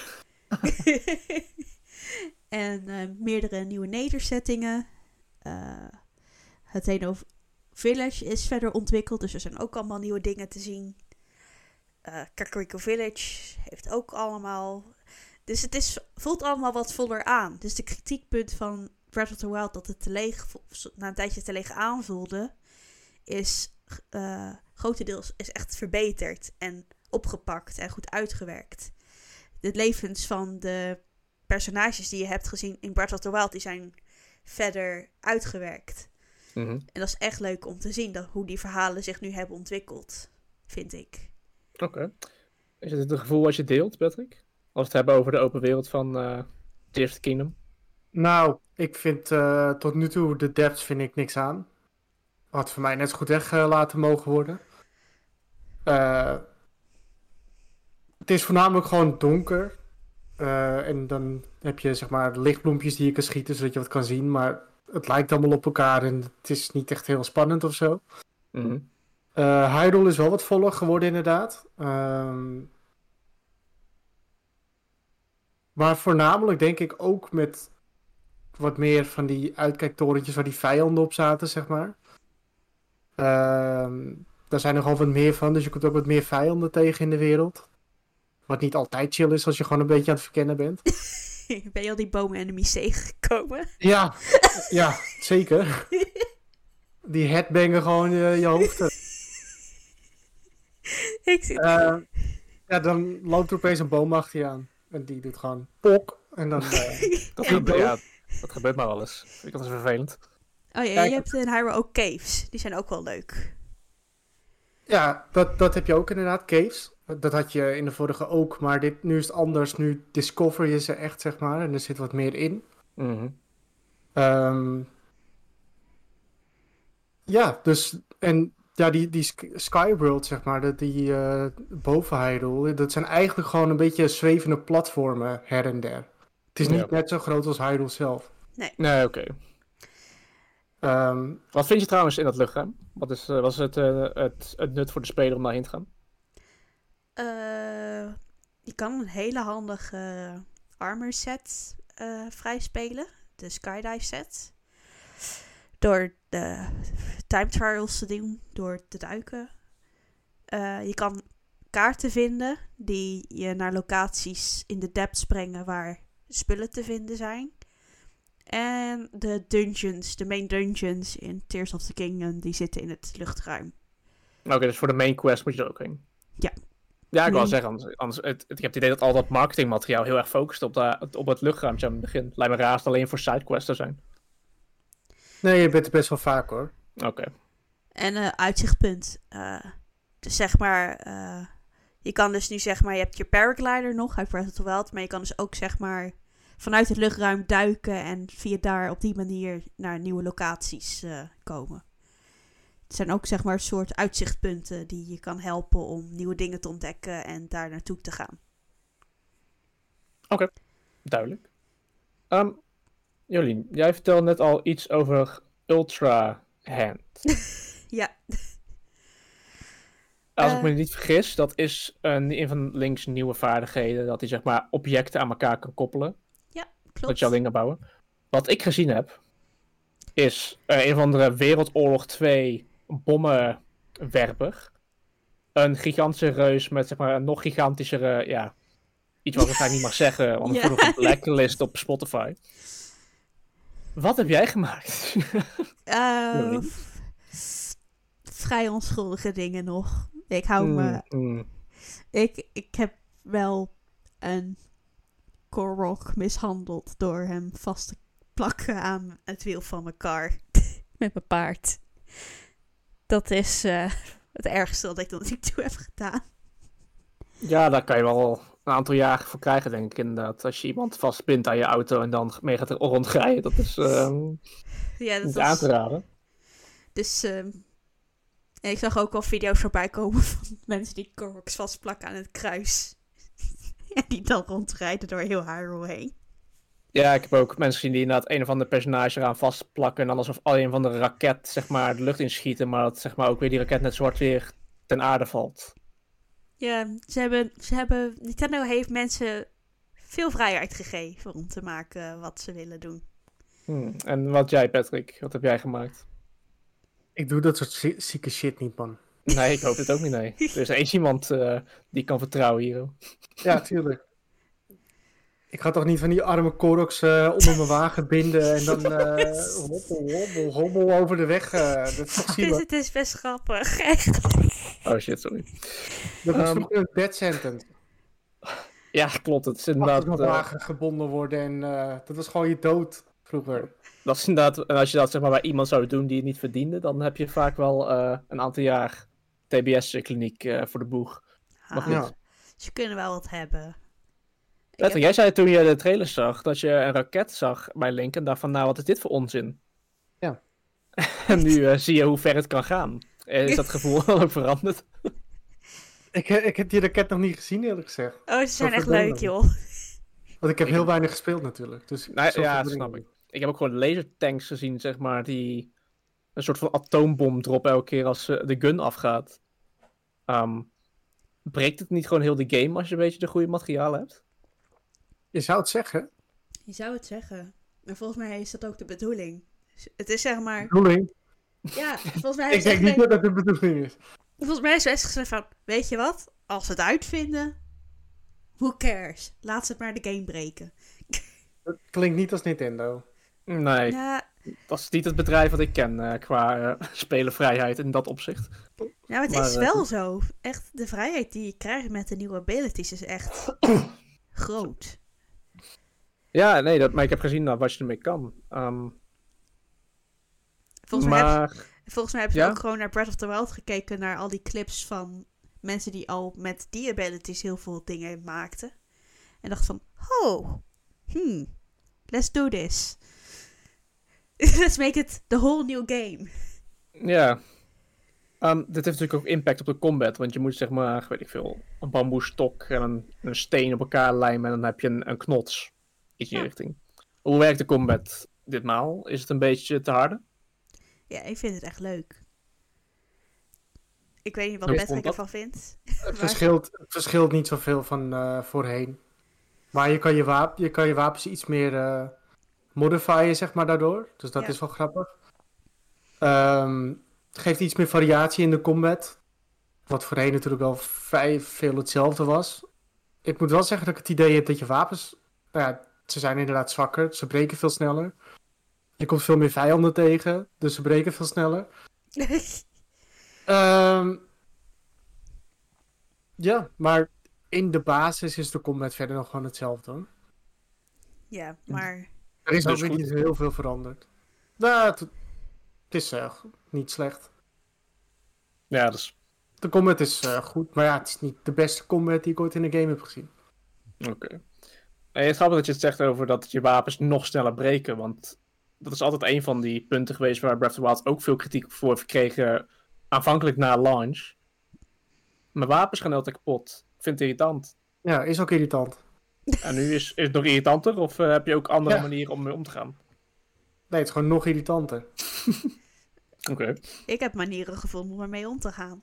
En uh, meerdere nieuwe nederzettingen. Uh, het Heno Village is verder ontwikkeld, dus er zijn ook allemaal nieuwe dingen te zien. Uh, Kakariko Village heeft ook allemaal... Dus het is, voelt allemaal wat voller aan. Dus de kritiekpunt van Breath of the Wild dat het te leeg, na een tijdje te leeg aanvoelde, is uh, grotendeels is echt verbeterd en opgepakt en goed uitgewerkt. De levens van de personages die je hebt gezien in Breath of the Wild, die zijn verder uitgewerkt. Mm-hmm. En dat is echt leuk om te zien, dat, hoe die verhalen zich nu hebben ontwikkeld, vind ik. Oké. Okay. Is het het gevoel wat je deelt, Patrick? Als we het hebben over de open wereld van uh, Tears of the Kingdom. Nou, ik vind uh, tot nu toe de depths vind ik niks aan. Had voor mij net zo goed weggelaten uh, mogen worden. Uh, het is voornamelijk gewoon donker. Uh, en dan heb je zeg maar lichtbloempjes die je kan schieten zodat je wat kan zien. Maar het lijkt allemaal op elkaar en het is niet echt heel spannend of zo. Mm-hmm. Uh, Hyrule is wel wat voller geworden inderdaad. Um, maar voornamelijk denk ik ook met wat meer van die uitkijktorentjes waar die vijanden op zaten, zeg maar. Um, daar zijn er gewoon wat meer van, dus je komt ook wat meer vijanden tegen in de wereld. Wat niet altijd chill is als je gewoon een beetje aan het verkennen bent. Ben je al die bomen-enemies tegengekomen? Ja, ja, zeker. Die headbangen gewoon uh, je hoofd. Ik zit... Uh, ja, dan loopt er opeens een boom achter je aan. En die doet gewoon pok. En dan... Uh, dat, gebeurt, ja, dat gebeurt maar wel eens. Ik vind dat is vervelend. Oh ja, Kijk, je hebt in Hyrule ook caves. Die zijn ook wel leuk. Ja, dat, dat heb je ook inderdaad, caves. Dat had je in de vorige ook, maar dit, nu is het anders. Nu discover je ze echt, zeg maar. En er zit wat meer in. Mm-hmm. Um, ja, dus... En ja, die, die Skyworld, zeg maar, die uh, boven Hyrule, dat zijn eigenlijk gewoon een beetje zwevende platformen her en der. Het is niet ja. net zo groot als Hyrule zelf. Nee. Nee, oké. Okay. Ehm, Wat vind je trouwens in dat luchtruim? Wat is, uh, was het, uh, het, het nut voor de speler om daarheen te gaan? Uh, je kan een hele handige armor set uh, vrijspelen. De skydive set. Door de time trials te doen. Door te duiken. Uh, je kan kaarten vinden. Die je naar locaties in de depths brengen. Waar spullen te vinden zijn. En de dungeons. De main dungeons in Tears of the Kingdom. Die zitten in het luchtruim. Oké, okay, dus voor de main quest moet je er ook heen. Ja. Ja, ik wil zeggen, anders, anders het, het, ik heb het idee dat al dat marketingmateriaal heel erg focust op, de, op het luchtruimtje aan het begin. Lijkt me raar als het alleen voor sidequests te zijn. Nee, je bent er best wel vaak hoor. Oké. Okay. En uh, uitzichtpunt. Uh, dus zeg maar, uh, je kan dus nu zeg maar, je hebt je paraglider nog uit Breath of the Wild, maar je kan dus ook zeg maar vanuit het luchtruim duiken en via daar op die manier naar nieuwe locaties uh, komen. Het zijn ook zeg maar een soort uitzichtpunten die je kan helpen om nieuwe dingen te ontdekken en daar naartoe te gaan. Oké, okay. Duidelijk. Um, Jolien, jij vertelde net al iets over Ultra Hand. Ja. Als uh, ik me niet vergis, dat is een, een van Link's nieuwe vaardigheden, dat hij zeg maar objecten aan elkaar kan koppelen. Ja, klopt. Dat je al dingen bouwen. Wat ik gezien heb, is uh, een of andere Wereldoorlog twee bommenwerper. Een gigantische reus met zeg maar een nog gigantischere, ja, iets wat ik waarschijnlijk niet mag zeggen, want ik voel nog een blacklist op Spotify. Wat heb jij gemaakt? uh, vrij onschuldige dingen nog. Ik hou me... Mm, mm. Ik, ik heb wel een Korok mishandeld door hem vast te plakken aan het wiel van mijn kar. Met mijn paard. Dat is uh, het ergste dat ik tot nu toe heb gedaan. Ja, daar kan je wel een aantal jaar voor krijgen, denk ik inderdaad. Als je iemand vastbindt aan je auto en dan mee gaat rondrijden. Dat is uh, ja, dat niet was... aan te raden. Dus uh, ik zag ook al video's voorbij komen van mensen die Koroks vastplakken aan het kruis. En die dan rondrijden door heel Hyrule heen. Ja, ik heb ook mensen gezien die inderdaad een of ander personage eraan vastplakken. En dan alsof al een van de raket zeg maar de lucht inschieten. Maar dat zeg maar ook weer die raket net zwart weer ten aarde valt. Ja, ze hebben, ze hebben... Nintendo heeft mensen veel vrijheid gegeven om te maken wat ze willen doen. Hmm. En wat jij, Patrick? Wat heb jij gemaakt? Ik doe dat soort zie- zieke shit niet, man. Nee, ik hoop het ook niet, nee. Er is eens iemand uh, die kan vertrouwen hier. Ja, tuurlijk. Ik ga toch niet van die arme Koroks uh, onder mijn wagen binden en dan uh, hobbel, hobbel, hobbel over de weg. Uh, dat is toch zielig. Het is best grappig, echt. Oh shit, sorry. Dat was um, een death sentence. Ja, klopt. Het is inderdaad... Achter mijn wagen uh, gebonden worden en uh, dat was gewoon je dood vroeger. Dat is inderdaad... En als je dat zeg maar bij iemand zou doen die het niet verdiende, dan heb je vaak wel uh, een aantal jaar T B S-kliniek uh, voor de boeg. Maar goed. Ja. Ze kunnen wel wat hebben. Patrick, heb... jij zei toen je de trailer zag, dat je een raket zag bij Link en dacht van, nou, wat is dit voor onzin? Ja. En nu uh, zie je hoe ver het kan gaan. Is dat gevoel wel ook veranderd? ik, ik heb die raket nog niet gezien, eerlijk gezegd. Oh, ze zijn echt leuk, joh. Want ik heb heel weinig gespeeld natuurlijk. Dus nou, ja, dat snap ik. Ik heb ook gewoon lasertanks gezien, zeg maar, die een soort van atoombom droppen elke keer als uh, de gun afgaat. Um, breekt het niet gewoon heel de game als je een beetje de goede materialen hebt? Je zou het zeggen. Je zou het zeggen. Maar volgens mij is dat ook de bedoeling. Het is zeg maar... Bedoeling? Ja, volgens mij... ik denk niet dat dat de bedoeling is. Volgens mij is het gezegd van... Weet je wat? Als ze het uitvinden... Who cares? Laat ze het maar de game breken. Dat klinkt niet als Nintendo. Nee, ja. Dat is niet het bedrijf wat ik ken uh, qua uh, spelenvrijheid in dat opzicht. Nou, het maar, is wel uh, zo. Echt, de vrijheid die je krijgt met de nieuwe abilities is echt groot. Ja, nee, dat, maar ik heb gezien nou, wat je ermee kan. Um, volgens, mij maar... heb, volgens mij heb je ja? ook gewoon naar Breath of the Wild gekeken, naar al die clips van mensen die al met die abilities heel veel dingen maakten. En dacht van, oh, hmm, let's do this. Let's make it the whole new game. Ja. Um, dit heeft natuurlijk ook impact op de combat, want je moet zeg maar, weet ik veel, een bamboestok en een, een steen op elkaar lijmen en dan heb je een, een knots. Iets in die ja. richting. Hoe werkt de combat ditmaal? Is het een beetje te harde? Ja, ik vind het echt leuk. Ik weet niet wat Ik Patrick vond dat- ervan vindt. Het Maar- verschilt, het verschilt niet zoveel van eh, voorheen. Maar je kan je, wapen, je kan je wapens iets meer eh modifieren, zeg maar, daardoor. Dus dat Ja. is wel grappig. Ehm, het geeft iets meer variatie in de combat. Wat voorheen natuurlijk wel vrij veel hetzelfde was. Ik moet wel zeggen dat ik het idee heb dat je wapens... Nou ja, ze zijn inderdaad zwakker. Ze breken veel sneller. Je komt veel meer vijanden tegen. Dus ze breken veel sneller. Ehm, ja, maar in de basis is de combat verder nog gewoon hetzelfde, hoor. ja, maar... Er is Dat ook is weer goed. niet heel veel veranderd. Nou, het, het is eh, niet slecht. Ja, dus De combat is eh, goed, maar ja, het is niet de beste combat die ik ooit in een game heb gezien. oké. En het is grappig dat je het zegt over dat je wapens nog sneller breken, want dat is altijd een van die punten geweest waar Breath of the Wild ook veel kritiek voor heeft gekregen, aanvankelijk na launch. Mijn wapens gaan altijd kapot. Ik vind het irritant. Ja, is ook irritant. En nu is, is het nog irritanter, of eh, heb je ook andere Ja. manieren om mee om te gaan? Nee, het is gewoon nog irritanter. Oké. Ik heb manieren gevonden om ermee om te gaan.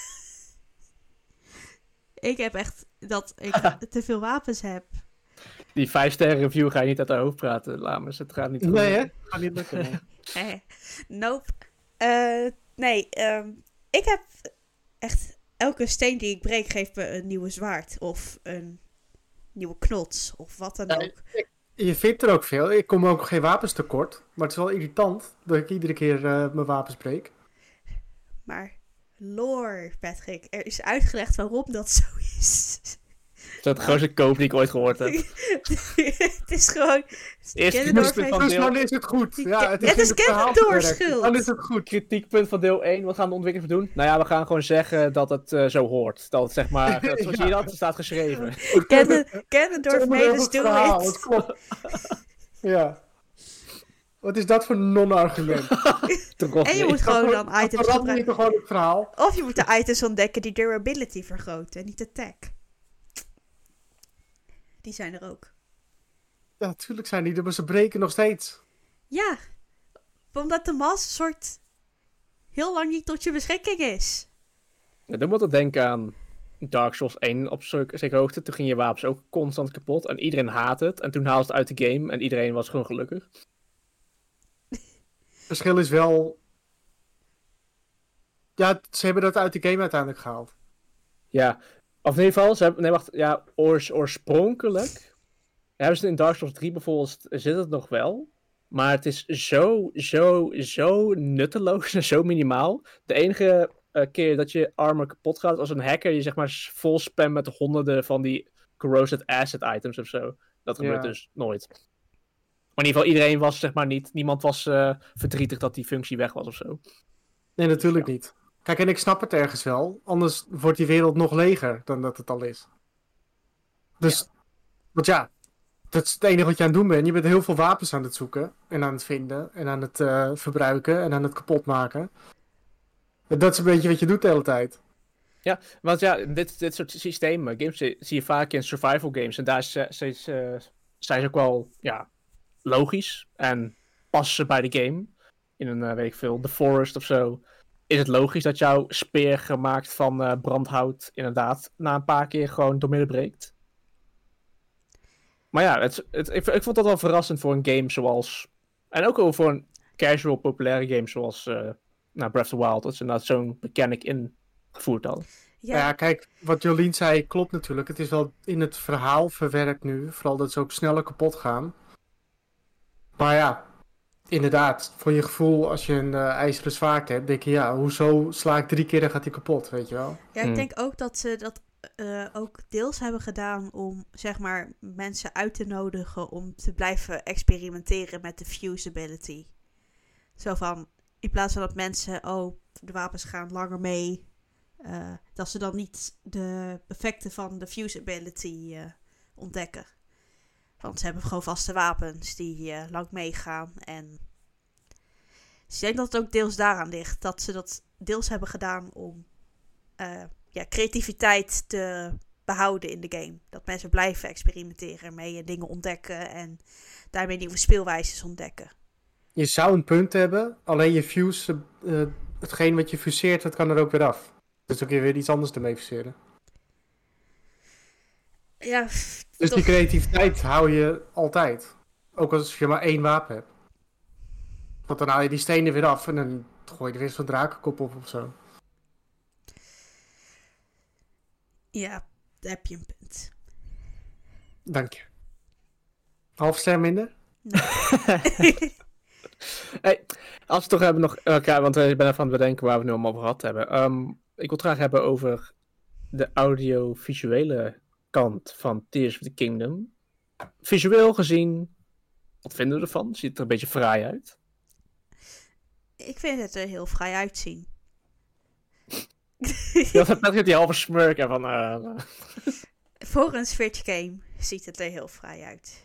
Ik heb echt dat ik te veel wapens heb. Die vijf sterren review ga je niet uit de hoofd praten, Lames. Het gaat niet goed. Nee, hè? Gaat niet lukken. man. Eh, nope. Eh, nee, ehm, ik heb echt... Elke steen die ik breek geeft me een nieuwe zwaard. Of een nieuwe knots. Of wat dan Ja, ook. Je vindt er ook veel. Ik kom ook geen wapens tekort. Maar het is wel irritant dat ik iedere keer eh, mijn wapens breek. Maar lore, Patrick. Er is uitgelegd waarom dat zo is. Dat is de grootste koop die ik ooit gehoord heb. Het is gewoon... Eerst Ganondorf kritiekpunt van Dus deel, dan is het goed. Ja, het is, Het is in het verhaal Ganondorf's verwerkt. schuld. Dan is het goed. kritiekpunt van deel één. Wat gaan de ontwikkelaars doen? Nou ja, we gaan gewoon zeggen dat het eh, zo hoort. Dat het zeg maar... Dat, zo Ja. zie je dat? Het staat geschreven. Ganon- Ganondorf Zonder made heel us goed do verhaal, it. dat klopt. Ja. Wat is dat voor een non-argument? Toch En je moet gewoon dan items verander je gebruiken. toch gewoon het verhaal? Of je moet de items ontdekken die durability vergroten. En niet attack. Die zijn er ook. Ja, natuurlijk zijn die er, maar ze breken nog steeds. Ja. Omdat de Master Sword heel lang niet tot je beschikking is. Ja, dan moet ik denken aan Dark Souls één op zeker zekere hoogte. Toen ging je wapens ook constant kapot. En iedereen haat het. En toen haalde het uit de game. En iedereen was gewoon gelukkig. Het verschil is wel... Ja, ze hebben dat uit de game uiteindelijk gehaald. Ja. Of in ieder geval, ze hebben... Nee, wacht. Ja, oors, oorspronkelijk... Hebben ze in Dark Souls drie bijvoorbeeld... Zit het nog wel. Maar het is zo, zo, zo nutteloos en zo minimaal. De enige uh, keer dat je armor kapot gaat... Als een hacker je zeg maar vol spam met honderden van die... Corrosive acid items of zo. Dat gebeurt Ja. dus nooit. Maar in ieder geval, iedereen was zeg maar niet... Niemand was uh, verdrietig dat die functie weg was of zo. Nee, natuurlijk niet. Kijk, en ik snap het ergens wel. Anders wordt die wereld nog leger dan dat het al is. Dus, want ja, dat is het enige wat je aan het doen bent. Je bent heel veel wapens aan het zoeken en aan het vinden en aan het uh, verbruiken en aan het kapotmaken. En dat is een beetje wat je doet de hele tijd. Ja, want ja, dit, dit soort systemen, games zie je vaak in survival games. En daar is, uh, is, uh, zijn ze ook wel, ja, logisch. En passen ze bij de game. In een, uh, weet ik veel, The Forest of zo. Is het logisch dat jouw speer gemaakt van uh, brandhout inderdaad na een paar keer gewoon doormidden breekt? Maar ja, het, het, ik, ik vond dat wel verrassend voor een game zoals... En ook wel voor een casual populaire game zoals uh, nou, Breath of the Wild. Dat ze inderdaad zo'n mechanic ingevoerd hadden. Ja. Ja, kijk, wat Jolien zei klopt natuurlijk. Het is wel in het verhaal verwerkt nu. Vooral dat ze ook sneller kapot gaan. Maar ja, inderdaad, voor je gevoel als je een uh, ijzeren zwaard hebt, denk je ja, hoezo sla ik drie keer en gaat hij kapot, weet je wel? Ja, ik Hmm. denk ook dat ze dat uh, ook deels hebben gedaan om, zeg maar, mensen uit te nodigen om te blijven experimenteren met de fusibility. Zo van, in plaats van dat mensen, oh, de wapens gaan langer mee, uh, dat ze dan niet de effecten van de fusibility uh, ontdekken. Want ze hebben gewoon vaste wapens die uh, lang meegaan. En dus ik denk dat het ook deels daaraan ligt. Dat ze dat deels hebben gedaan om uh, ja, creativiteit te behouden in de game. Dat mensen blijven experimenteren ermee en dingen ontdekken. En daarmee nieuwe speelwijzes ontdekken. je zou een punt hebben, alleen je fuse, uh, hetgeen wat je fuseert, dat kan er ook weer af. Dus dan kun je weer iets anders ermee fuseren. Ja, dus toch... die creativiteit hou je altijd. Ook als je maar één wapen hebt. Want dan haal je die stenen weer af en dan gooi je er weer zo'n drakenkop op of zo. Ja, daar heb je een punt. Dank je. Half ster minder? Nee. Hey, als we het toch hebben nog... Okay, want ik ben even aan het bedenken waar we het nu allemaal over gehad hebben. Um, ik wil het graag hebben over de audiovisuele kant van Tears of the Kingdom. Visueel gezien, wat vinden we ervan? Ziet het er een beetje fraai uit? Ik vind het er heel fraai uitzien. Ja, dat net die halve smurk ervan. Uh... Voor een Switch game ziet het er heel fraai uit.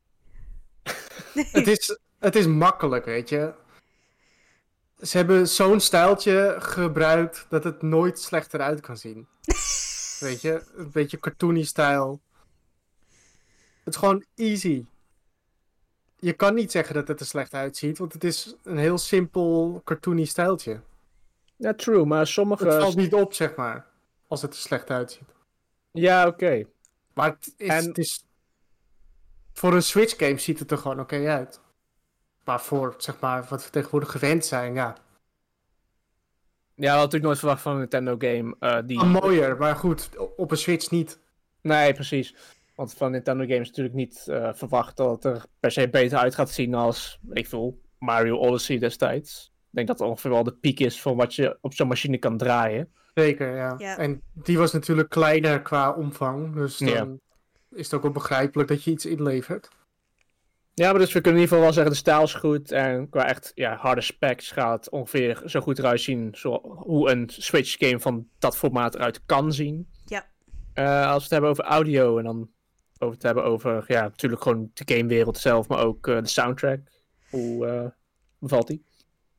het, is, het is makkelijk, weet je. Ze hebben zo'n stijltje gebruikt dat het nooit slechter uit kan zien. Weet je, een beetje cartoony stijl. Het is gewoon easy. Je kan niet zeggen dat het er slecht uitziet, want het is een heel simpel cartoony stijltje. Ja, true, maar sommige... Het valt niet op, zeg maar, als het er slecht uitziet. Ja, oké. Okay. Maar het is, en... het is... Voor een Switch game ziet het er gewoon oké okay uit. Maar voor, zeg maar, wat we tegenwoordig gewend zijn, ja. Ja, we hadden natuurlijk nooit verwacht van een Nintendo game. Uh, die... Ah, mooier, maar goed, op een Switch niet. Nee, precies. Want van Nintendo games natuurlijk niet uh, verwacht dat het er per se beter uit gaat zien als, weet ik veel, Mario Odyssey destijds. Ik denk dat het ongeveer wel de piek is van wat je op zo'n machine kan draaien. Zeker, ja. ja. En die was natuurlijk kleiner qua omvang. Dus dan ja. is het ook wel begrijpelijk dat je iets inlevert. Ja, maar dus we kunnen in ieder geval wel zeggen de stijl is goed. En qua echt ja, harde specs gaat ongeveer zo goed eruit zien zo, hoe een Switch game van dat formaat eruit kan zien. Ja. Uh, als we het hebben over audio en dan over het hebben over, ja, natuurlijk gewoon de gamewereld zelf, maar ook uh, de soundtrack. Hoe uh, bevalt die?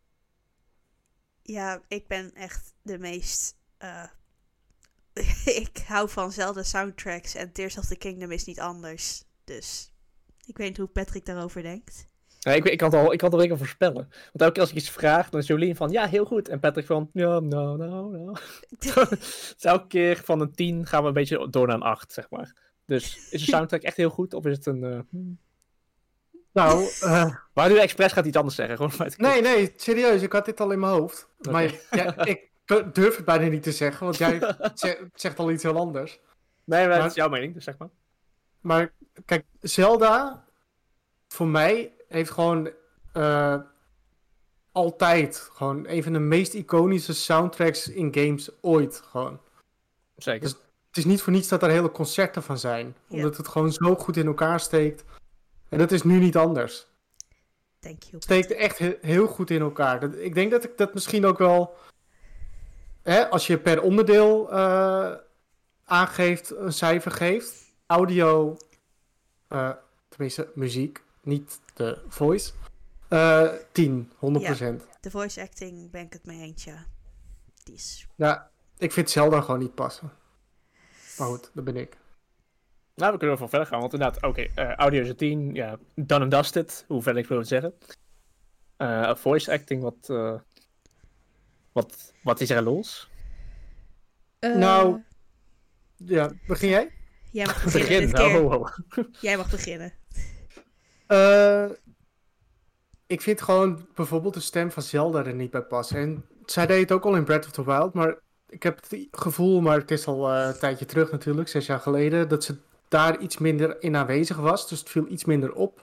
Ja, ik ben echt de meest... Uh... ik hou van Zelda soundtracks en Tears of the Kingdom is niet anders. Dus ik weet niet hoe Patrick daarover denkt. Ja, ik, ik kan het al, ik kan het al even voorspellen. Want elke keer als ik iets vraag, dan is Jolien van, ja, heel goed. En Patrick van, ja, nou, nou, nou. Dus elke keer van een tien gaan we een beetje door naar een acht, zeg maar. Dus is de soundtrack echt heel goed, of is het een... Uh... Nou, uh... maar nu expres gaat iets anders zeggen. Gewoon nee, nee, serieus, ik had dit al in mijn hoofd. Okay. Maar ja, ik durf het bijna niet te zeggen, want jij zegt al iets heel anders. Nee, maar, maar dat is jouw mening, dus zeg maar. Maar kijk, Zelda, voor mij, heeft gewoon uh, altijd gewoon een van de meest iconische soundtracks in games ooit. Gewoon. Zeker. Dus het is niet voor niets dat er hele concerten van zijn. Omdat ja. het gewoon zo goed in elkaar steekt. En dat is nu niet anders. Thank you. Het steekt echt he- heel goed in elkaar. Dat, ik denk dat ik dat misschien ook wel... Hè, als je per onderdeel uh, aangeeft, een cijfer geeft. Audio, uh, tenminste muziek, niet de voice. Uh, tien, honderd procent. Ja, de voice acting ben ik het mee eens, ja. Die is... Ja, ik vind Zelda gewoon niet passen. Maar goed, dat ben ik. Nou, we kunnen er van verder gaan, want inderdaad, oké, okay, uh, audio is een tien, ja, done and dusted, hoe verder ik wil het zeggen. Uh, voice acting, wat, uh, wat, wat is er los? Uh, nou, ja, begin jij? Jij mag beginnen. Begin, oh, oh, oh. Jij mag beginnen. Uh, ik vind gewoon bijvoorbeeld de stem van Zelda er niet bij passen. En zij deed het ook al in Breath of the Wild, maar ik heb het gevoel, maar het is al uh, een tijdje terug natuurlijk, zes jaar geleden, dat ze daar iets minder in aanwezig was. Dus het viel iets minder op.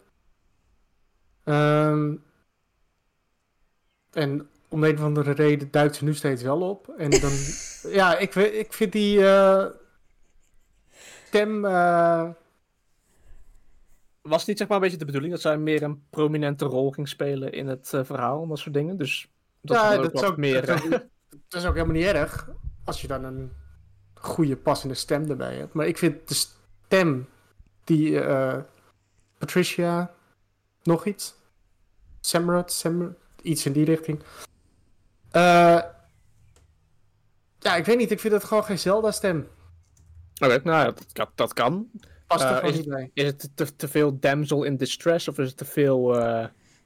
Um, en om een of andere reden duikt ze nu steeds wel op. En dan, ja, ik, ik vind die uh, stem... Uh... Was het niet zeg maar een beetje de bedoeling dat zij meer een prominente rol ging spelen in het uh, verhaal en dat soort dingen? Dus dat ja, ook dat, wat is ook, meer... dat, is ook, dat is ook helemaal niet erg als je dan een goede passende stem erbij hebt. Maar ik vind de stem die uh, Patricia, nog iets? Samrat, Samrat, iets in die richting. Uh, ja, ik weet niet, ik vind het gewoon geen Zelda-stem. Oké, okay, nou dat, dat kan. Past er uh, gewoon is niet bij. Is het te, te veel damsel in distress of is het te veel... Uh...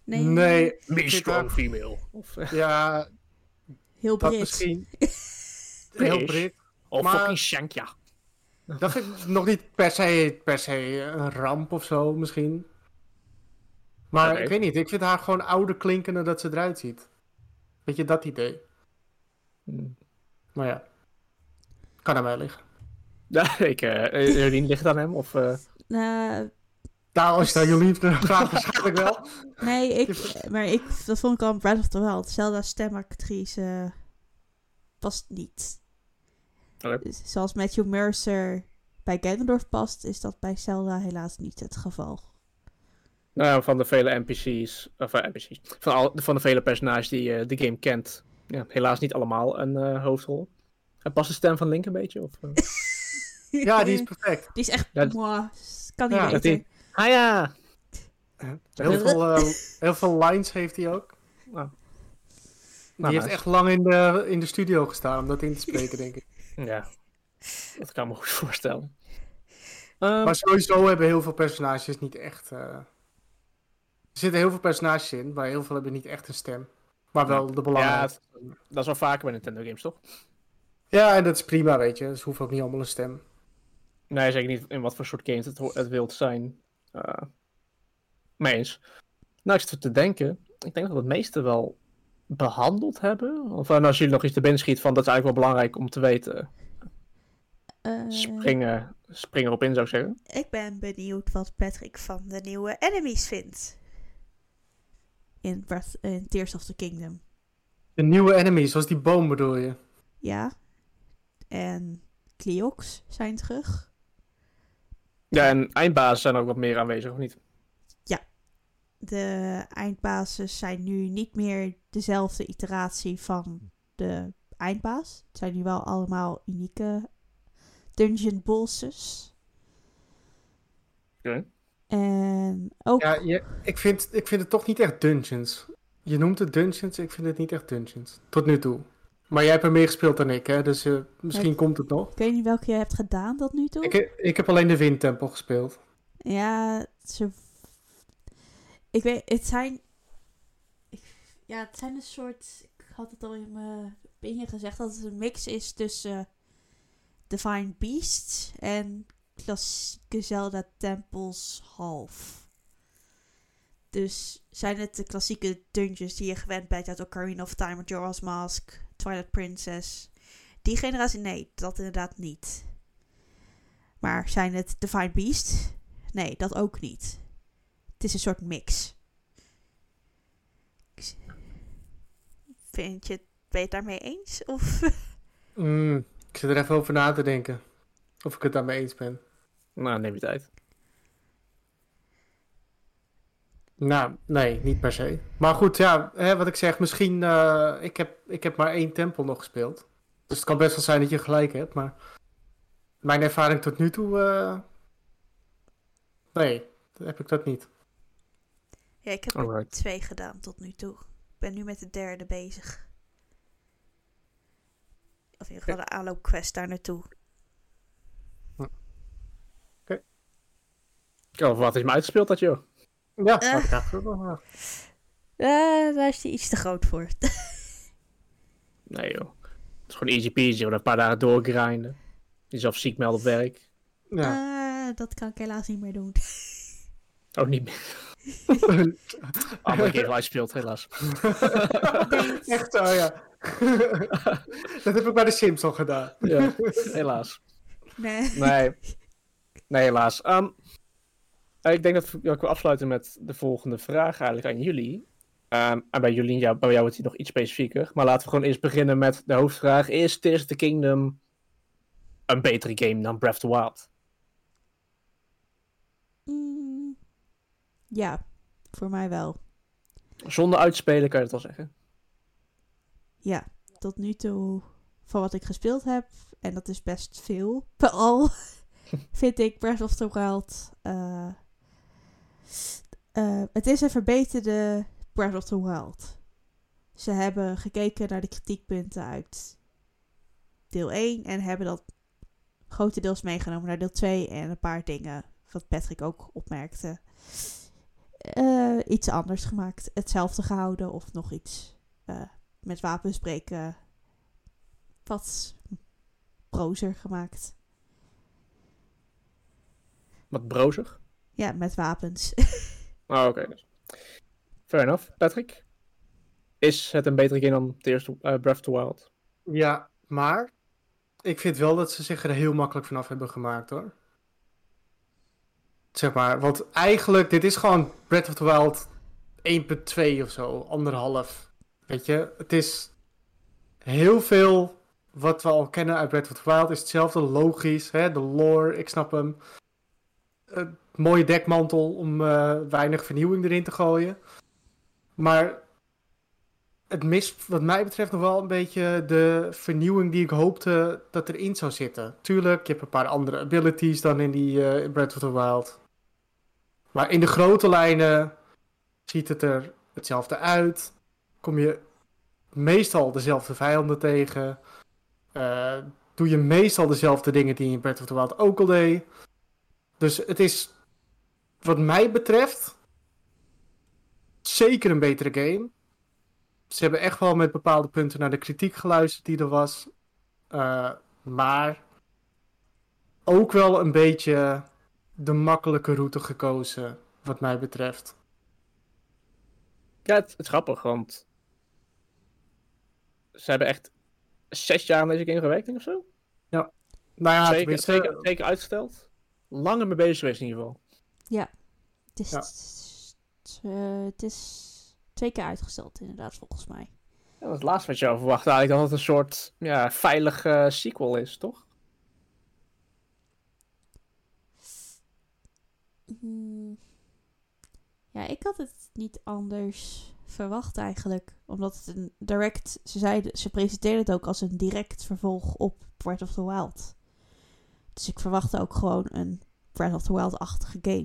Nee. Nee, Me ik strong vind female. Of, eh, ja, Heel dat Brit. misschien. Heel British. Brit. of Maar- fucking Shankja. Dat vind ik nog niet per se, per se een ramp of zo, misschien. Maar Oké. ik weet niet, ik vind haar gewoon ouder klinken dan dat ze eruit ziet. Weet je, dat idee. Hmm. Maar ja, kan aan mij liggen. Ja, ik, uh, Jolien, ligt het aan hem? Of, uh... Nou, Nou, als je naar Jolien vraagt, waarschijnlijk wel. nee, ik, maar ik, dat vond ik al in Breath of the Wild. Zelda stemactrice past niet. Oké. Dus zoals Matthew Mercer bij Ganondorf past, is dat bij Zelda helaas niet het geval. Nou, van de vele N P C's, of uh, N P C's, van, al, van de vele personages die uh, de game kent, ja, helaas niet allemaal een uh, hoofdrol. En past de stem van Link een beetje? Of, uh... Ja, die is perfect. Die is echt, Ja, mwah, kan niet ja, dat weten. die- Ah ja! Heel veel, uh, heel veel lines heeft hij ook. Nou, Die nou, heeft nice. echt lang in de, in de studio gestaan om dat in te spreken, denk ik. Ja, dat kan ik me goed voorstellen. Um, Maar sowieso hebben heel veel personages niet echt... Uh... Er zitten heel veel personages in, maar heel veel hebben niet echt een stem. Maar wel de ja, belangrijkste. het- dat is wel vaker bij Nintendo games, toch? Ja, en dat is prima, weet je. Ze hoeven ook niet allemaal een stem. Nee, zeker niet in wat voor soort games het, ho- het wilt zijn. Uh, mee eens. Nou, ik zit te denken. Ik denk dat we het meeste wel behandeld hebben. Of uh, als jullie nog iets te binnen schiet van, dat is eigenlijk wel belangrijk om te weten. Eh, Springen, spring erop in, zou ik zeggen. ik ben benieuwd wat Patrick van de nieuwe enemies vindt. In, Breath, in Tears of the Kingdom. De nieuwe enemies, zoals die boom bedoel je? Ja. En Cleox zijn terug. Ja, en eindbazen zijn ook wat meer aanwezig, of niet? De eindbazen zijn nu niet meer dezelfde iteratie van de eindbaas. Het zijn nu wel allemaal unieke dungeon bosses. Oké. En ook... Ja, je, ik, vind, ik vind het toch niet echt dungeons. Je noemt het dungeons, ik vind het niet echt dungeons. Tot nu toe. Maar jij hebt er meer gespeeld dan ik, hè? Dus uh, misschien Ik- komt het nog. Ik weet niet welke je hebt gedaan tot nu toe. Ik, ik heb alleen de Windtempel gespeeld. Ja, ze... Ik weet, het zijn... ik- Ja, het zijn een soort... Ik had het al in mijn dingen gezegd, dat het een mix is tussen Divine Beasts en klassieke Zelda tempels half. Dus zijn het de klassieke dungeons die je gewend bent uit Ocarina of Time, Majora's Mask, Twilight Princess. Die generatie, nee, dat inderdaad niet. Maar zijn het Divine Beast? Nee, dat ook niet. Het is een soort mix. Ik- Vind je, ben je het daarmee eens? Of? Mm, ik zit er even over na te denken. Of ik het daarmee eens ben. Nou, neem je tijd. Nou, nee, niet per se. Maar goed, ja, hè, wat ik zeg, misschien... Uh, ik, heb, ik heb maar één tempel nog gespeeld. Dus het kan best wel zijn dat je gelijk hebt, maar... Mijn ervaring tot nu toe... Uh, nee, heb ik dat niet. Ja, ik heb er Alright. twee gedaan tot nu toe. Ik ben nu met de derde bezig. Of in ieder geval de aanloopquest daar naartoe. Oh, wat is me uitgespeeld dat, joh? Ja, Eh. wat ik dacht ook wel, ja. Eh, daar is hij iets te groot voor. Nee, joh. Het is gewoon easy peasy, joh. Een paar dagen doorgrinden. Jezelf ziek melden op werk. Ja. Eh, dat kan ik helaas niet meer doen. Oh, niet meer. Andere keer uitgespeeld, helaas. Echt zo, ja. Dat heb ik bij de Sims al gedaan. Ja, helaas. Nee. Nee. Nee, helaas. Um, ik denk dat, dat ik wil afsluiten met de volgende vraag eigenlijk aan jullie. Um, en bij jullie, ja, bij jou wordt die nog iets specifieker. Maar laten we gewoon eerst beginnen met de hoofdvraag. Is Tears of the Kingdom een betere game dan Breath of the Wild? Mm, ja, voor mij wel. Zonder uitspelen kan je het wel zeggen. Ja, tot nu toe van wat ik gespeeld heb, en dat is best veel, al vind ik Breath of the Wild... Uh, uh, het is een verbeterde Breath of the Wild. Ze hebben gekeken naar de kritiekpunten uit deel één en hebben dat grotendeels meegenomen naar deel twee en een paar dingen wat Patrick ook opmerkte. uh, iets anders gemaakt. Hetzelfde gehouden of nog iets uh, met wapens breken. Wat brozer gemaakt. Wat brozer? Ja, met wapens. Oh, oké. Okay. Fair enough. Patrick? Is het een betere game dan Tears to, uh, Breath of the Wild? Ja, maar ik vind wel dat ze zich er heel makkelijk vanaf hebben gemaakt, hoor. Zeg maar, want eigenlijk, dit is gewoon Breath of the Wild één punt twee of zo, anderhalf. Weet je, het is heel veel wat we al kennen uit Breath of the Wild is hetzelfde, logisch, hè? De lore, ik snap hem. Een mooie dekmantel om uh, weinig vernieuwing erin te gooien. Maar het mist wat mij betreft nog wel een beetje de vernieuwing die ik hoopte dat erin zou zitten. Tuurlijk, je hebt een paar andere abilities dan in die uh, Breath of the Wild. Maar in de grote lijnen ziet het er hetzelfde uit. Kom je meestal dezelfde vijanden tegen. Uh, doe je meestal dezelfde dingen die je in Breath of the Wild ook al deed. Dus het is, wat mij betreft, zeker een betere game. Ze hebben echt wel met bepaalde punten naar de kritiek geluisterd die er was. Uh, maar ook wel een beetje de makkelijke route gekozen, wat mij betreft. Ja, het, het is grappig, want ze hebben echt zes jaar aan deze game gewerkt, denk ik, of zo? Ja. Nou ja, zeker, tenminste, zeker, zeker uitgesteld. Langer mee bezig geweest in ieder geval. Ja. Het is, Ja. t- uh, het is twee keer uitgesteld, inderdaad, volgens mij. Ja, dat is het laatste wat je al verwacht eigenlijk, dat het een soort ja, veilige uh, sequel is, toch? Hmm. Ja, ik had het niet anders verwacht eigenlijk. Omdat het een direct... Ze, zeiden, ze presenteerden het ook als een direct vervolg op Breath of the Wild. Dus ik verwachtte ook gewoon een Breath of the Wild-achtige game.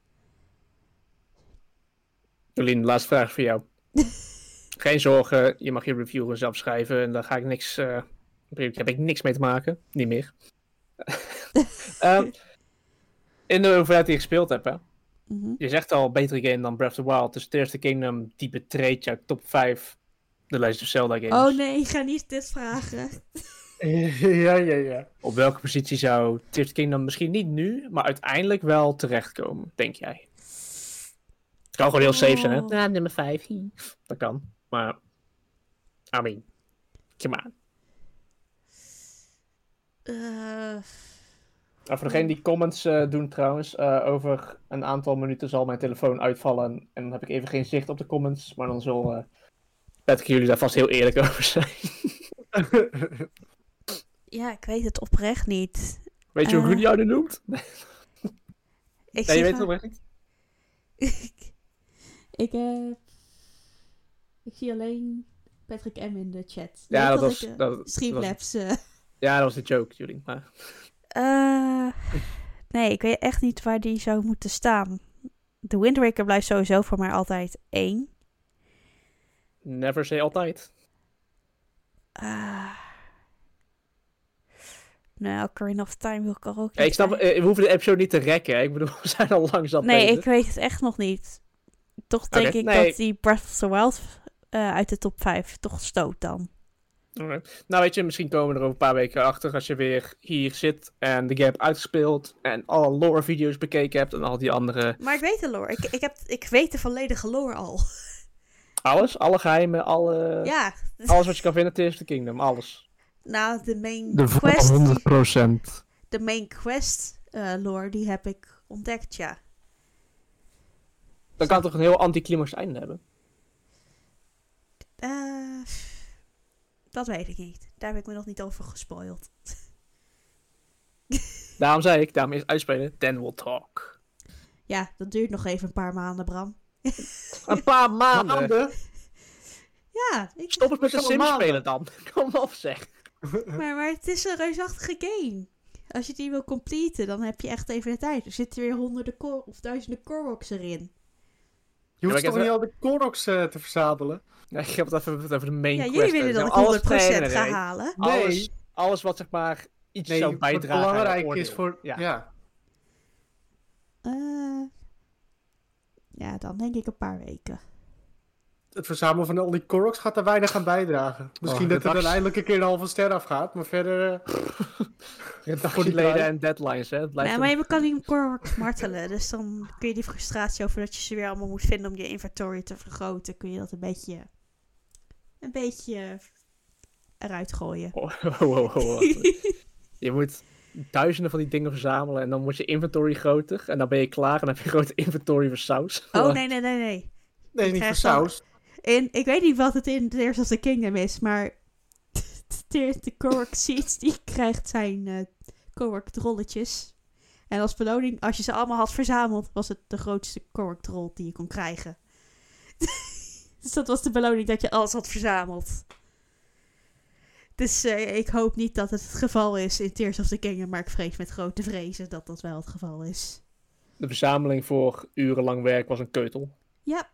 Jolien, laatste vraag voor jou. Geen zorgen, je mag je review zelf schrijven en daar ga ik niks... Uh, daar heb ik niks mee te maken. Niet meer. um, in de hoeveelheid die je gespeeld hebt, hè? Mm-hmm. Je zegt al, betere game dan Breath of the Wild. Dus Tears of the Kingdom, die betreedt jouw top vijf The Legend of Zelda games. Oh nee, ga niet dit vragen. ja, ja, ja. Op welke positie zou Tears of the Kingdom misschien niet nu, maar uiteindelijk wel terechtkomen, denk jij? Het kan gewoon heel safe zijn, hè? Oh. Ja, nummer vijf. Dat kan. Maar, I mean, come on. Uh... Nou, voor degene die comments uh, doen trouwens, uh, over een aantal minuten zal mijn telefoon uitvallen. En dan heb ik even geen zicht op de comments, maar dan zal uh, Patrick jullie daar vast heel eerlijk over zijn. Ja, ik weet het oprecht niet. Weet je uh... hoe Rudy jou nu noemt? Ik nee, je weet het oprecht niet? ik, uh, ik zie alleen Patrick M in de chat. Ja, dat, dat was... Ik, uh, dat, Streamlabs... dat was, uh... ja, dat was de joke, Jullie. Maar... Uh, nee, ik weet echt niet waar die zou moeten staan. De Wind Waker blijft sowieso voor mij altijd één. Never say altijd. Uh, nou, Ocarina of Time wil ik er ook niet. Ja, ik snap, we hoeven de episode niet te rekken. Ik bedoel, we zijn al lang zat Nee, bezig. ik weet het echt nog niet. Toch denk okay, ik nee. dat die Breath of the Wild uh, uit de top vijf toch stoot dan. Okay. Nou weet je, misschien komen we er over een paar weken achter als je weer hier zit en de game hebt uitgespeeld en alle lore video's bekeken hebt en al die andere... Maar ik weet de lore. Ik, ik, heb, ik weet de volledige lore al. Alles? Alle geheimen, alle... Ja. Alles wat je kan vinden, Tears of the Kingdom, alles. Nou, de main de quest... honderd procent. De main quest uh, lore, die heb ik ontdekt, ja. Dan kan het toch een heel anticlimax einde hebben? Uh, dat weet ik niet. Daar heb ik me nog niet over gespoild. Daarom zei ik, daarom eerst uitspelen, then we'll talk. Ja, dat duurt nog even een paar maanden, Bram. Een paar maanden? maanden? Ja. Ik... Stop eens met de Sims spelen dan. Kom op zeg. Maar, maar het is een reusachtige game. Als je die wil completen, dan heb je echt even de tijd. Er zitten weer honderden kor- of duizenden Koroks erin. Je hoeft ja, toch niet al de Koroks uh, te verzamelen? Ja, ik heb het even over de main ja, quest. jullie willen dat ik honderd procent ga halen. Nee. Alles, alles wat zeg maar iets nee, zou bijdragen. Belangrijk is voor... Ja. ja. Uh, Ja, dan denk ik een paar weken. Het verzamelen van al die Koroks gaat er weinig aan bijdragen. Misschien Oh, dat het redactie- uiteindelijk een keer een halve ster afgaat, maar verder... Uh, Redactieleden en deadlines, hè. Het blijft Nee, een- maar je kan die Koroks martelen. Dus dan kun je die frustratie over dat je ze weer allemaal moet vinden om je inventory te vergroten. Kun je dat een beetje... Een beetje eruit gooien. Oh, oh, oh, oh, wacht. Je moet duizenden van die dingen verzamelen en dan wordt je inventory groter. En dan ben je klaar en dan heb je een grote inventory voor saus. Oh, nee, nee, nee, nee. nee, Je niet voor krijgt dan- saus. In, ik weet niet wat het in Tears of the Kingdom is, maar de, de Korok Seeds die krijgt zijn uh, Korok drolletjes. En als beloning, als je ze allemaal had verzameld, was het de grootste Korok drol die je kon krijgen. Dus dat was de beloning dat je alles had verzameld. Dus uh, ik hoop niet dat het het geval is in Tears of the Kingdom, maar ik vrees met grote vrezen dat dat wel het geval is. De verzameling voor urenlang werk was een keutel. Ja.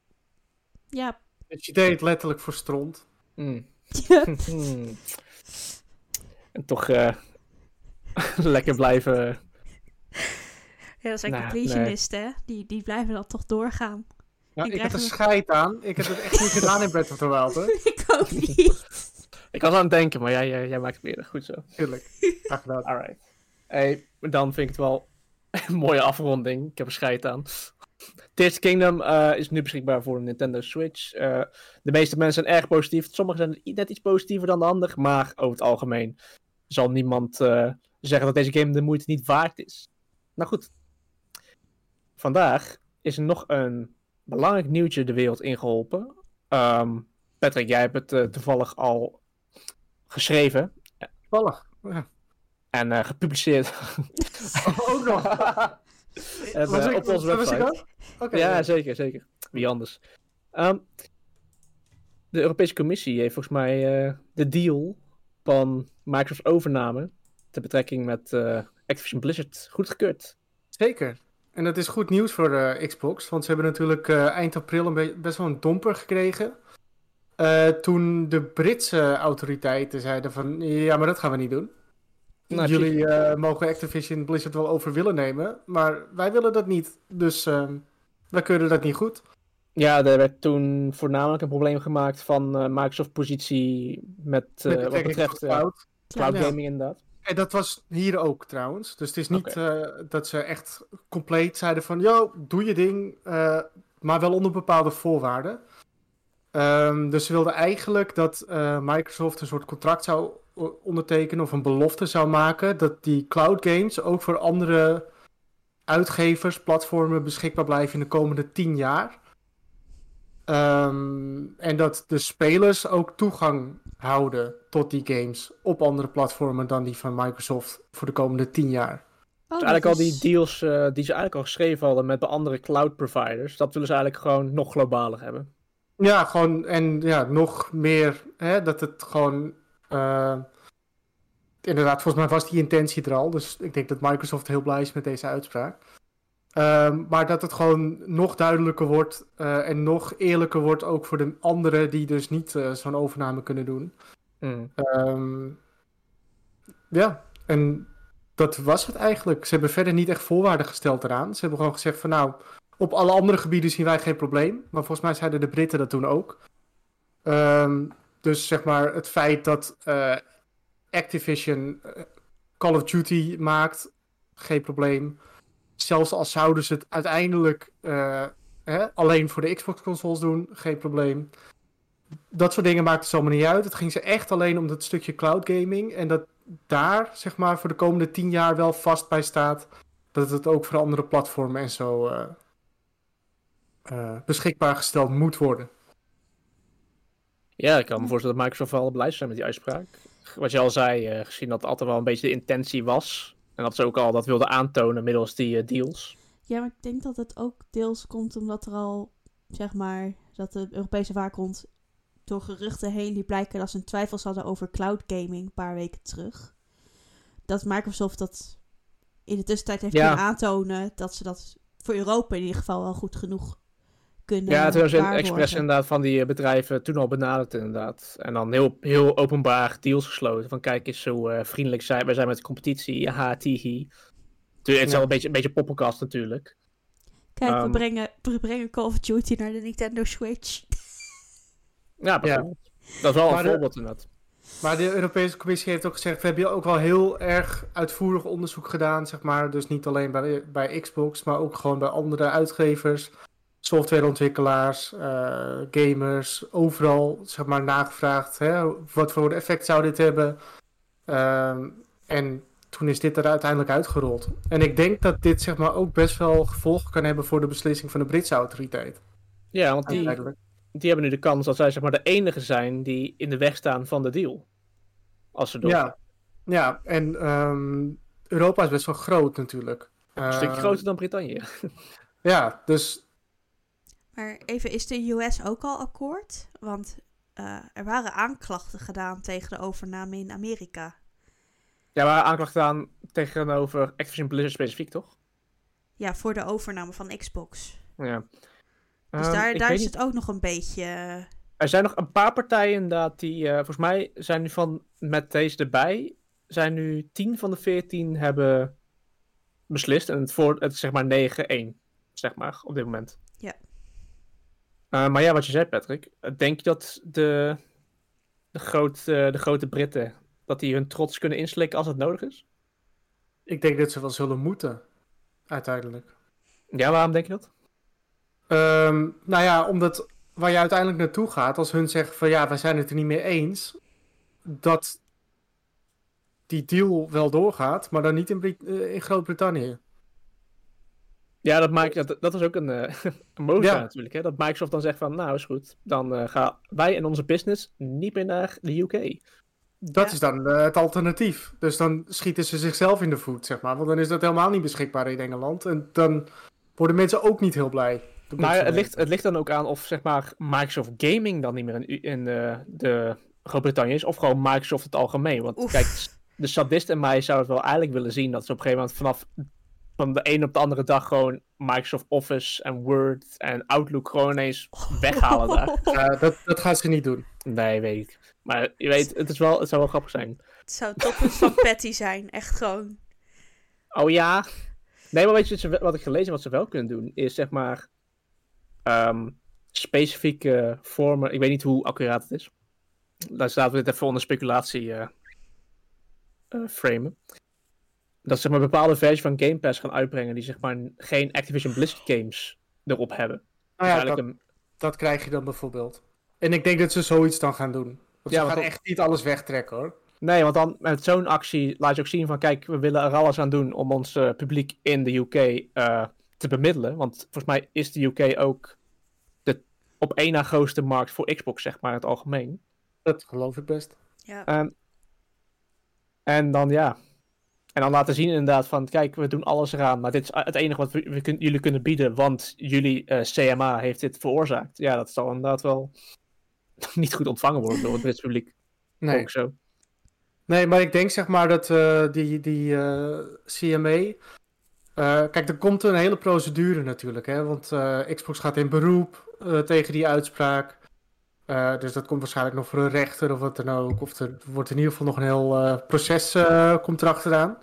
Ja. Dus je deed het letterlijk voor stront. Mm. Ja. Hmm. En toch eh, lekker blijven. Ja, dat zijn Nou, completionisten, hè? Die, die blijven dan toch doorgaan. Ja, Ik ik heb krijg er een- scheid aan. Ik heb het echt niet gedaan in Breath of the Wild, hè. Ik ook niet. Ik was aan het denken, maar jij, jij, jij maakt het weer goed zo. Tuurlijk. Graag gedaan. Alright. Hey, dan vind ik het wel een mooie afronding. Ik heb er scheid aan. Tears Kingdom uh, is nu beschikbaar voor de Nintendo Switch. Uh, de meeste mensen zijn erg positief. Sommigen zijn net iets positiever dan de ander. Maar over het algemeen zal niemand uh, zeggen dat deze game de moeite niet waard is. Nou goed. Vandaag is er nog een belangrijk nieuwtje de wereld ingeholpen. Um, Patrick, jij hebt het uh, toevallig al geschreven. Toevallig. Ja. En uh, gepubliceerd. Oh, ook nog. En, Was uh, ik- op onze was ik website. ook? Oké. Ja, ja. zeker, zeker. Wie anders? Um, de Europese Commissie heeft volgens mij uh, de deal van Microsoft overname ter betrekking met uh, Activision Blizzard goedgekeurd. Zeker. En dat is goed nieuws voor uh, Xbox, want ze hebben natuurlijk uh, eind april een be- best wel een domper gekregen. Uh, toen de Britse autoriteiten zeiden van, ja, maar dat gaan we niet doen. Nou, Jullie uh, mogen Activision Blizzard wel over willen nemen, maar wij willen dat niet. Dus uh, wij kunnen dat niet goed. Ja, er werd toen voornamelijk een probleem gemaakt van uh, Microsoft positie met, uh, Met wat betreft uh, cloud. cloud Ja. gaming inderdaad. En dat was hier ook trouwens. Dus het is niet Oké. uh, dat ze echt compleet zeiden van, yo, doe je ding, uh, maar wel onder bepaalde voorwaarden. Um, dus ze wilden eigenlijk dat uh, Microsoft een soort contract zou ondertekenen of een belofte zou maken dat die cloud games ook voor andere uitgevers, platformen beschikbaar blijven in de komende tien jaar. Um, en dat de spelers ook toegang houden tot die games op andere platformen dan die van Microsoft voor de komende tien jaar. Oh, Dus eigenlijk dat al die is- deals uh, die ze eigenlijk al geschreven hadden met de andere cloud providers, dat willen ze eigenlijk gewoon nog globaler hebben. Ja, gewoon en ja, nog meer, hè, dat het gewoon, uh, inderdaad, volgens mij was die intentie er al, dus ik denk dat Microsoft heel blij is met deze uitspraak. Um, maar dat het gewoon nog duidelijker wordt uh, en nog eerlijker wordt ook voor de anderen die dus niet uh, zo'n overname kunnen doen. Mm. Um, ja, en dat was het eigenlijk. Ze hebben verder niet echt voorwaarden gesteld eraan. Ze hebben gewoon gezegd van nou, op alle andere gebieden zien wij geen probleem. Maar volgens mij zeiden de Britten dat toen ook. Um, dus zeg maar het feit dat uh, Activision uh, Call of Duty maakt, geen probleem. Zelfs al zouden ze het uiteindelijk uh, hè, alleen voor de Xbox-consoles doen, geen probleem. Dat soort dingen maakten ze allemaal niet uit. Het ging ze echt alleen om dat stukje cloud gaming. En dat daar, zeg maar, voor de komende tien jaar wel vast bij staat dat het ook voor andere platformen en zo uh, uh, beschikbaar gesteld moet worden. Ja, ik kan me voorstellen dat Microsoft wel blij zou zijn met die uitspraak. Wat je al zei, uh, gezien dat het altijd wel een beetje de intentie was. En dat ze ook al dat wilden aantonen middels die uh, deals. Ja, maar ik denk dat het ook deels komt omdat er al, zeg maar, dat de Europese waakhond door geruchten heen liet blijken dat ze een twijfels hadden over cloud gaming een paar weken terug. Dat Microsoft dat in de tussentijd heeft Ja. kunnen aantonen dat ze dat voor Europa in ieder geval wel goed genoeg kunnen Ja, toen hebben ze waarborgen. expres inderdaad van die uh, bedrijven toen al benaderd inderdaad. En dan heel, heel openbaar deals gesloten. Van kijk eens zo uh, vriendelijk zijn. Wij zijn met de competitie. Haha, tihi. Het is Ja. wel een beetje, een beetje poppenkast natuurlijk. Kijk, we, Um, brengen, we brengen Call of Duty naar de Nintendo Switch. Ja, bijvoorbeeld. Dat is wel Maar een de- voorbeeld inderdaad. Maar de Europese Commissie heeft ook gezegd, we hebben ook wel heel erg uitvoerig onderzoek gedaan, zeg maar. Dus niet alleen bij, bij Xbox, maar ook gewoon bij andere uitgevers, softwareontwikkelaars, eh, gamers, overal, zeg maar, nagevraagd. Hè? Wat voor effect zou dit hebben? Ehm, en toen is dit er uiteindelijk uitgerold. En ik denk dat dit, zeg maar, ook best wel gevolgen kan hebben voor de beslissing van de Britse autoriteit. Ja, want die, Uiteindelijk. die hebben nu de kans dat zij zeg maar de enige zijn die in de weg staan van de deal. Als ze doorgaan. Ja, ja, en ehm, Europa is best wel groot natuurlijk. Een stukje Eh, groter dan Brittannië. Ja, dus Maar even, is de U S ook al akkoord? Want uh, er waren aanklachten gedaan tegen de overname in Amerika. Ja, maar aanklachten aan tegenover Activision Blizzard specifiek, toch? Ja, voor de overname van Xbox. Ja. Dus Ehm, daar, ik daar weet is niet. het ook nog een beetje... uh, Er zijn nog een paar partijen inderdaad die, uh, volgens mij zijn nu van, met deze erbij, zijn nu tien van de veertien hebben beslist. En het, voor, het is zeg maar negen één, zeg maar, op dit moment. Ja. Uh, maar ja, wat je zei, Patrick. Denk je dat de, de, groot, uh, de grote Britten, dat die hun trots kunnen inslikken als het nodig is? ik denk dat ze wel zullen moeten, uiteindelijk. Ja, waarom denk je dat? Ehm, nou ja, omdat waar je uiteindelijk naartoe gaat, als hun zeggen van ja, wij zijn het er niet mee eens, dat die deal wel doorgaat, maar dan niet in, Brit- uh, in Groot-Brittannië. Ja, dat, maakt, dat, dat is ook een, uh, een mogelijkheid Ja. natuurlijk. Hè? Dat Microsoft dan zegt van, nou is goed, dan uh, gaan wij en onze business niet meer naar de U K. Dat Ja. is dan uh, het alternatief. Dus dan schieten ze zichzelf in de voet, zeg maar. Want dan is dat helemaal niet beschikbaar in Engeland. En dan worden mensen ook niet heel blij. De Maar het mensen ligt, het ligt dan ook aan of zeg maar Microsoft Gaming dan niet meer in, in uh, de Groot-Brittannië is, of gewoon Microsoft het algemeen. Want Oef. kijk, de sadist in mij zou het wel eigenlijk willen zien dat ze op een gegeven moment vanaf van de een op de andere dag gewoon Microsoft Office en Word en Outlook gewoon ineens weghalen daar. Ja, dat, dat gaan ze niet doen. Nee, weet ik. Maar je weet, het, is wel, het zou wel grappig zijn. Het zou het toppunt van Patty zijn. Echt gewoon... Oh ja. Nee, maar weet je, wat ze- wat ik gelezen heb wat ze wel kunnen doen, is zeg maar ehm, specifieke vormen. Ik weet niet hoe accuraat het is. Daar staat we dit even onder speculatie eh eh, framen. Dat ze zeg maar een bepaalde versie van Game Pass gaan uitbrengen die zeg maar geen Activision Blizzard games erop hebben. Nou ja, Dus dat, eigenlijk dat krijg je dan bijvoorbeeld. En ik denk dat ze zoiets dan gaan doen. Want Ja, ze want gaan dat- echt niet alles wegtrekken, hoor. een... Nee, want dan met zo'n actie laat je ook zien van kijk, we willen er alles aan doen om ons eh, publiek in de U K eh, te bemiddelen. Want volgens mij is de U K ook de op één na grootste markt voor Xbox, zeg maar, in het algemeen. Dat geloof ik best. Ja. Ehm, en dan ja. En dan laten zien inderdaad van, kijk, we doen alles eraan, maar dit is het enige wat we, we kun- jullie kunnen bieden, want jullie eh, C M A heeft dit veroorzaakt. Ja, dat zal inderdaad wel niet goed ontvangen worden door het Brits publiek. Nee. Ook zo. Nee, maar ik denk zeg maar dat eh, die, die eh, C M A... eh, kijk, er komt een hele procedure natuurlijk, hè. Want eh, Xbox gaat in beroep eh, tegen die uitspraak. Eh, dus dat komt waarschijnlijk nog voor een rechter of wat dan ook. Of er wordt in ieder geval nog een heel eh, proces eh, komt erachteraan.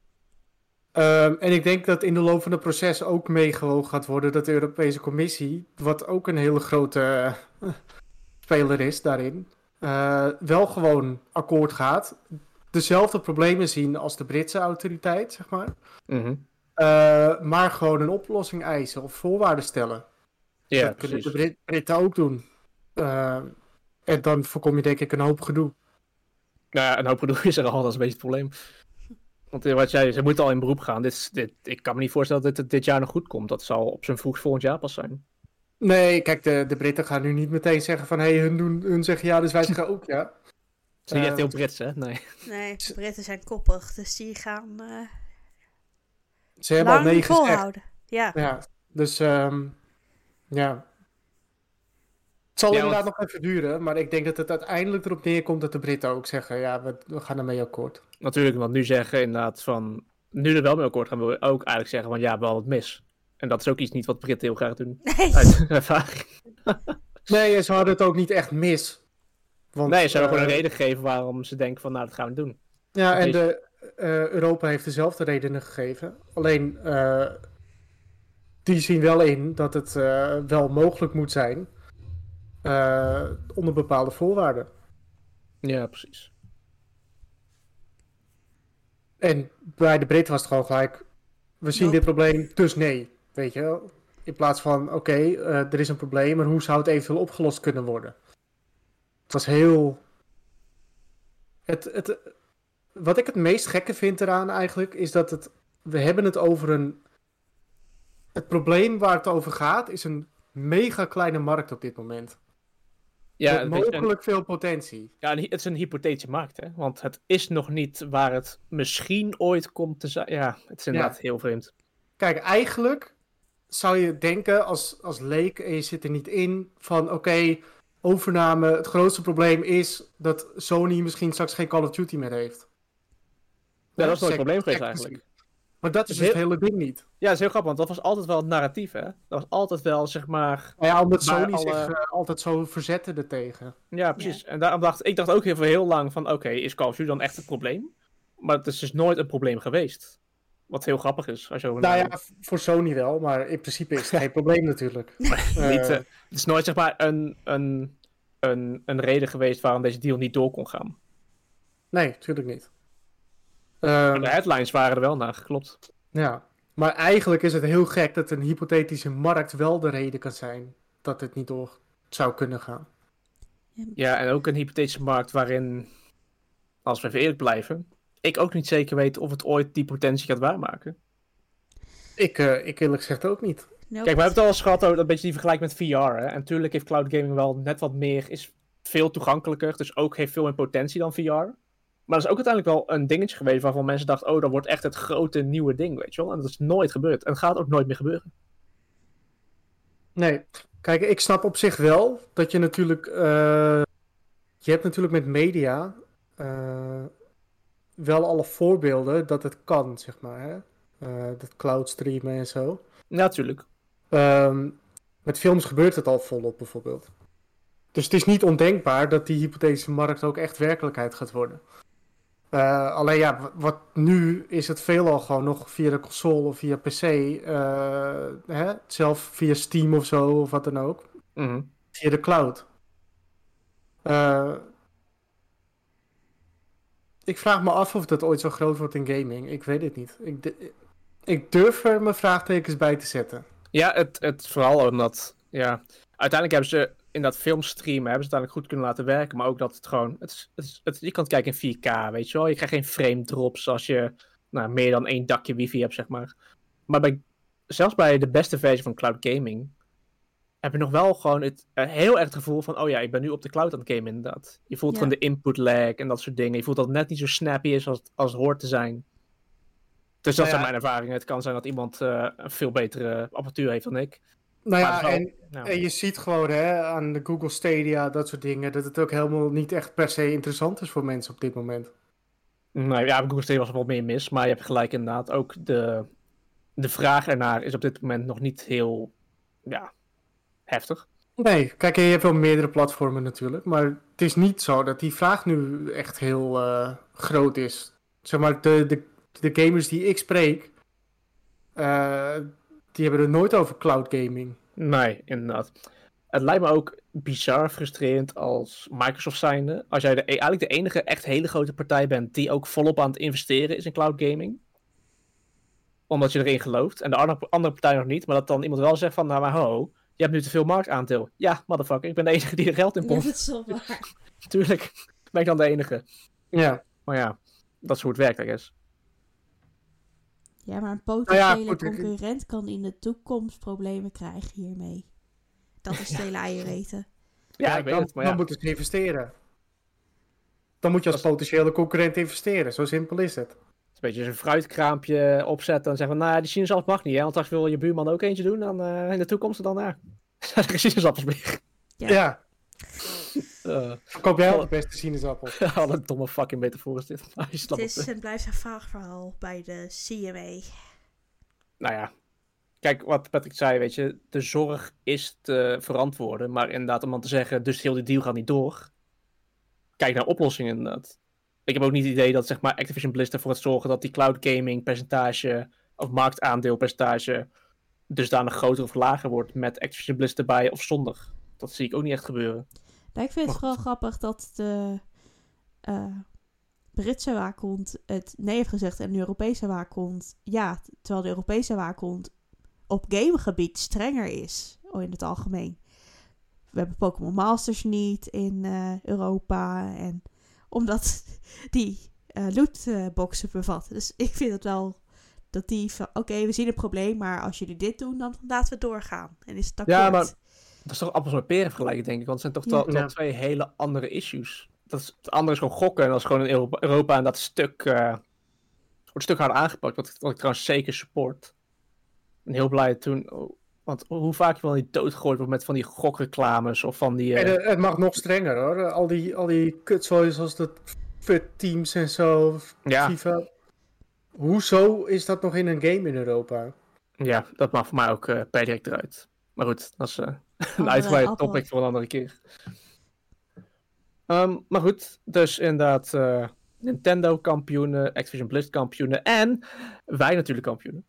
Ehm, en ik denk dat in de loop van het proces ook meegewogen gaat worden dat de Europese Commissie, wat ook een hele grote eh, speler is daarin, eh, wel gewoon akkoord gaat. Dezelfde problemen zien als de Britse autoriteit, zeg maar. Mhm. Eh, maar gewoon een oplossing eisen of voorwaarden stellen. Ja, dat kunnen precies. de Brit- Britten ook doen. Eh, en dan voorkom je denk ik een hoop gedoe. Nou ja, een hoop gedoe is er al, dat is een beetje het probleem. Want eh, wat jij, ze moeten al in beroep gaan. Dit, is- dit, ik kan me niet voorstellen dat dit dit jaar nog goed komt. Dat zal op zijn vroegst volgend jaar pas zijn. Nee, kijk, de, de Britten gaan nu niet meteen zeggen van... hé, hey, hun, doen- hun zeggen ja, dus wij zeggen ook ja. Het is niet Eh, echt heel Brits, hè? Nee. Nee, de Britten zijn koppig, dus die gaan uh, Ze hebben al lang nee gezegd. volhouden. Ja. Ja, dus ehm, ja. Het zal Ja, inderdaad want- nog even duren, maar ik denk dat het uiteindelijk erop neerkomt dat de Britten ook zeggen... ja, we, we gaan ermee akkoord. Natuurlijk, want nu zeggen inderdaad van... Nu er wel mee akkoord gaan, wil je ook eigenlijk zeggen van ja, wel wat mis. En dat is ook iets niet wat Britten heel graag doen. Nee. Uit ervaring. Nee, en ze hadden het ook niet echt mis. Want, Nee, ze hebben eh, gewoon een reden gegeven waarom ze denken van nou, dat gaan we doen. Ja, en Deze- de, eh, Europa heeft dezelfde redenen gegeven. Alleen, eh, die zien wel in dat het uh, wel mogelijk moet zijn uh, onder bepaalde voorwaarden. Ja, precies. En bij de Britten was het gewoon gelijk, we zien Nope. dit probleem, dus nee, weet je wel. In plaats van, oké, okay, uh, er is een probleem, maar hoe zou het eventueel opgelost kunnen worden? Het was heel... Het, het, wat ik het meest gekke vind eraan eigenlijk, is dat het... We hebben het over een... Het probleem waar het over gaat, is een mega kleine markt op dit moment. Ja, met mogelijk een, veel potentie. Ja, het is een hypothetische markt, hè. Want het is nog niet waar het misschien ooit komt te zijn. Ja, het is inderdaad ja. heel vreemd. Kijk, eigenlijk zou je denken als, als leek, en je zit er niet in, van oké, okay, overname, het grootste probleem is dat Sony misschien straks geen Call of Duty meer heeft. Ja, dat is nooit het probleem geweest eigenlijk. Maar dat is dus het hele ding niet. Ja, dat is heel grappig, want dat was altijd wel het narratief, hè? Dat was altijd wel, zeg maar... Ja, omdat Sony alle... zich uh, altijd zo verzette ertegen. Ja, precies. Ja. En daarom dacht ik dacht ook heel, heel lang van, oké, okay, is Call of Duty dan echt een probleem? Maar het is dus nooit een probleem geweest. Wat heel grappig is. Als je nou ja, voor Sony wel, maar in principe is het geen probleem natuurlijk. uh, niet, uh, het is nooit, zeg maar, een, een, een, een reden geweest waarom deze deal niet door kon gaan. Nee, natuurlijk niet. Um, de headlines waren er wel naar, geklopt. Ja, maar eigenlijk is het heel gek dat een hypothetische markt wel de reden kan zijn dat het niet door zou kunnen gaan. Ja, en ook een hypothetische markt waarin, als we even eerlijk blijven, ik ook niet zeker weet of het ooit die potentie gaat waarmaken. Ik, uh, ik eerlijk gezegd ook niet. Nope. Kijk, we hebben het al eens gehad over dat beetje die vergelijking met V R. Hè? En natuurlijk heeft cloud gaming wel net wat meer, is veel toegankelijker, dus ook heeft veel meer potentie dan V R. Maar dat is ook uiteindelijk wel een dingetje geweest waarvan mensen dachten, oh, dat wordt echt het grote nieuwe ding, weet je wel. En dat is nooit gebeurd. En het gaat ook nooit meer gebeuren. Nee, kijk, ik snap op zich wel dat je natuurlijk, uh, je hebt natuurlijk met media uh, wel alle voorbeelden dat het kan, zeg maar, hè. Uh, dat cloud streamen en zo. Ja, natuurlijk. Um, met films gebeurt het al volop, bijvoorbeeld. Dus het is niet ondenkbaar dat die hypothetische markt ook echt werkelijkheid gaat worden. Uh, alleen ja, wat nu is het veelal gewoon nog via de console of via P C. Uh, hè? Zelf via Steam of zo, of wat dan ook. Mm-hmm. Via de cloud. Uh, ik vraag me af of dat ooit zo groot wordt in gaming. Ik weet het niet. Ik, de, ik durf er mijn vraagtekens bij te zetten. Ja, het, het vooral omdat... Ja, uiteindelijk hebben ze in dat filmstreamen hebben ze het uiteindelijk goed kunnen laten werken. Maar ook dat het gewoon... Het, het, het, je kan het kijken in vier K, weet je wel. Je krijgt geen frame drops als je nou, meer dan één dakje wifi hebt, zeg maar. Maar bij, zelfs bij de beste versie van cloud gaming... heb je nog wel gewoon het uh, heel erg het gevoel van... Oh ja, ik ben nu op de cloud aan het gamen, inderdaad. Je voelt ja. gewoon de input lag en dat soort dingen. Je voelt dat het net niet zo snappy is als het, als het hoort te zijn. Dus dat nou ja. zijn mijn ervaringen. Het kan zijn dat iemand uh, een veel betere apparatuur heeft dan ik. Nou ja, wel, en, nou. en je ziet gewoon hè, aan de Google Stadia, dat soort dingen, dat het ook helemaal niet echt per se interessant is voor mensen op dit moment. Nou ja, Google Stadia was er wel meer mis, maar je hebt gelijk inderdaad. Ook de, de vraag ernaar is op dit moment nog niet heel ja, heftig. Nee, kijk, je hebt wel meerdere platformen natuurlijk, maar het is niet zo dat die vraag nu echt heel uh, groot is. Zeg maar, de, de, de gamers die ik spreek... Uh, die hebben het nooit over cloud gaming. Nee, inderdaad. Het lijkt me ook bizar frustrerend als Microsoft zijnde. Als jij de, eigenlijk de enige echt hele grote partij bent die ook volop aan het investeren is in cloud gaming. Omdat je erin gelooft. En de andere, andere partij nog niet. Maar dat dan iemand wel zegt van, nou maar ho, je hebt nu te veel marktaandeel. Ja, motherfucker, ik ben de enige die er geld in pompt. Ja, dat is wel waar. Tuurlijk ben ik dan de enige. Ja. Maar ja, dat is hoe het werkt, I guess. Ja, maar een potentiële nou ja, goed, concurrent kan in de toekomst problemen krijgen hiermee. Dat is stelen eieren eten. Ja, ja, ik weet dan, het, maar dan ja. moeten ze investeren. Dan moet je als potentiële concurrent investeren. Zo simpel is het. Het is een beetje een fruitkraampje opzetten en zeggen van, nou ja, die sinaasappels mag niet, hè? Want straks wil je buurman ook eentje doen, dan uh, in de toekomst dan, ja, zijn er sinaasappels meer. Ja. ja. Uh, Koop jij al de beste sinaasappel? Alle domme fucking metafoor is dit. Het is en blijft een vaag verhaal bij de C M A. Nou ja, kijk wat Patrick zei, weet je, de zorg is te verantwoorden, maar inderdaad om dan te zeggen, dus heel die deal gaat niet door. Kijk naar oplossingen inderdaad. Ik heb ook niet het idee dat zeg maar Activision Blizzard ervoor gaat zorgen dat die cloud gaming percentage of marktaandeel percentage dusdanig groter of lager wordt met Activision Blizzard erbij of zonder. Dat zie ik ook niet echt gebeuren. Nou, ik vind het vooral grappig dat de uh, Britse waakhond het nee heeft gezegd en de Europese waakhond ja, terwijl de Europese waakhond op gamegebied strenger is, oh, in het algemeen. We hebben Pokémon Masters niet in uh, Europa en omdat die uh, lootboxen bevatten. Dus ik vind het wel dat die van, oké, okay, we zien het probleem, maar als jullie dit doen, dan laten we doorgaan. En is het akkoord. Ja, maar dat is toch appels met peren vergelijken, denk ik. Want het zijn toch ja. wel twee hele andere issues. Dat is, het andere is gewoon gokken. En dat is gewoon in Europa, Europa en dat stuk uh, wordt een stuk harder aangepakt. Wat, wat ik trouwens zeker support. Ik ben heel blij toen... Oh, want hoe vaak je wel niet doodgegooid wordt met van die gokreclames of van die... Uh... En, uh, het mag nog strenger hoor. Al die, al die kutzooi zoals de F U T-teams en zo. Ja. FIFA. Hoezo is dat nog in een game in Europa? Ja, dat mag voor mij ook uh, per direct eruit. Maar goed, dat is uh, een uitgebreid topic voor een andere keer. Um, maar goed, dus inderdaad uh, Nintendo kampioenen, Activision Blizzard kampioenen en wij natuurlijk kampioenen.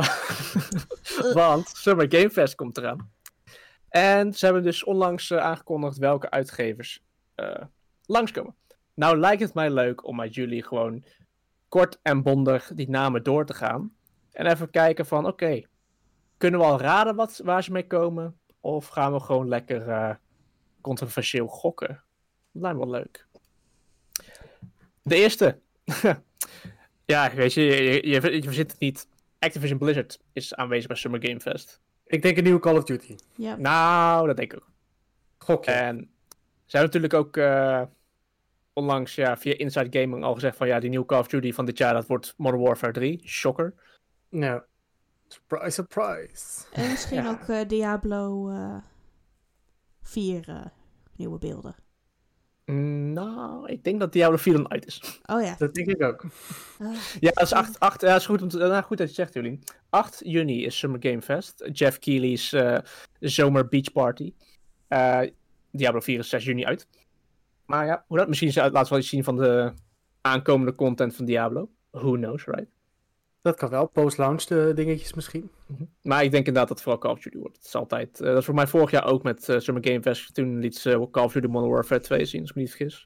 Want Summer Game Fest komt eraan. En ze hebben dus onlangs uh, aangekondigd welke uitgevers uh, langskomen. Nou lijkt het mij leuk om met jullie gewoon kort en bondig die namen door te gaan. En even kijken van, oké, okay, kunnen we al raden wat, waar ze mee komen? Of gaan we gewoon lekker uh, controversieel gokken? Dat lijkt me wel leuk. De eerste. Ja, weet je, je, je, je verzint het niet. Activision Blizzard is aanwezig bij Summer Game Fest. Ik denk een nieuwe Call of Duty. Ja. Nou, dat denk ik ook. Gokje. En ze hebben natuurlijk ook uh, onlangs ja, via Inside Gaming al gezegd van ja, die nieuwe Call of Duty van dit jaar, dat wordt Modern Warfare drie. Shocker. Ja. Surprise, surprise. En misschien ja. ook uh, Diablo uh, vier uh, nieuwe beelden. Nou, ik denk dat Diablo vier dan uit is. Oh ja. Dat denk ik ook. Uh, ja, dat is acht, acht, ja, dat is goed, om te, nou, goed dat je zegt, Jullie. acht juni is Summer Game Fest. Jeff Keighley's uh, Zomer Beach Party. Uh, Diablo vier is zes juni uit. Maar ja, hoe dat misschien laten we wel iets zien van de aankomende content van Diablo. Who knows, right? Dat kan wel, post-launch de dingetjes misschien. Mm-hmm. Maar ik denk inderdaad dat het vooral Call of Duty wordt. Het is altijd, uh, dat is voor mij vorig jaar ook met uh, Summer Game Fest. Toen liet ze uh, Call of Duty Modern Warfare twee zien, als ik me niet vergis.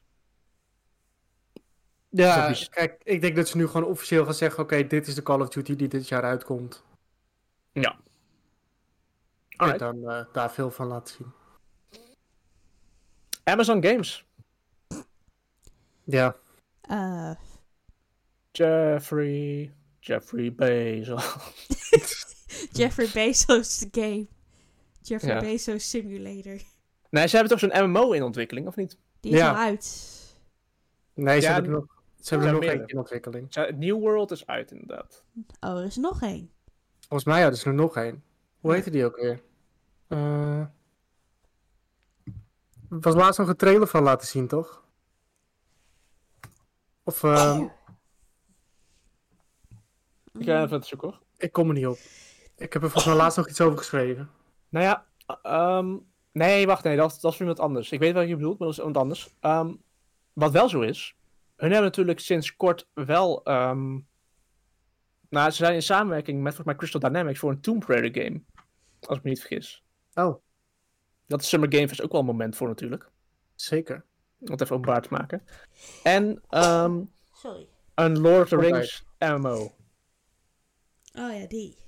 Ja, dus kijk, ik denk dat ze nu gewoon officieel gaan zeggen, oké, okay, dit is de Call of Duty die dit jaar uitkomt. Ja. En dan uh, daar veel van laten zien. Amazon Games. Ja. Uh... Jeffrey... Jeffrey Bezos. Jeffrey Bezos game. Jeffrey ja. Bezos Simulator. Nee, ze hebben toch zo'n M M O in ontwikkeling, of niet? Die is ja. al uit. Nee, ze ja, hebben er nog, ze hebben er nog meerdere. één in ontwikkeling. New World is uit, inderdaad. Oh, er is nog één. Volgens mij hadden ze er nog één. Hoe heette die ook weer? Uh... Er was laatst nog een trailer van laten zien, toch? Of... Uh... Oh. Ik ga even het zoeken hoor. Ik kom er niet op. Ik heb er volgens mij laatst nog iets over geschreven. Nou ja, um, nee, wacht, nee, dat, dat is voor iemand anders. Ik weet wat je bedoelt, maar dat is iemand anders. Um, wat wel zo is, hun hebben natuurlijk sinds kort wel, um, nou, ze zijn in samenwerking met volgens mij Crystal Dynamics voor een Tomb Raider game. Als ik me niet vergis. Oh. Dat is Summer Game Fest ook wel een moment voor natuurlijk. Zeker. Om het even openbaar te maken. En, um, Sorry. een Lord of the Rings M M O. Oh ja, die.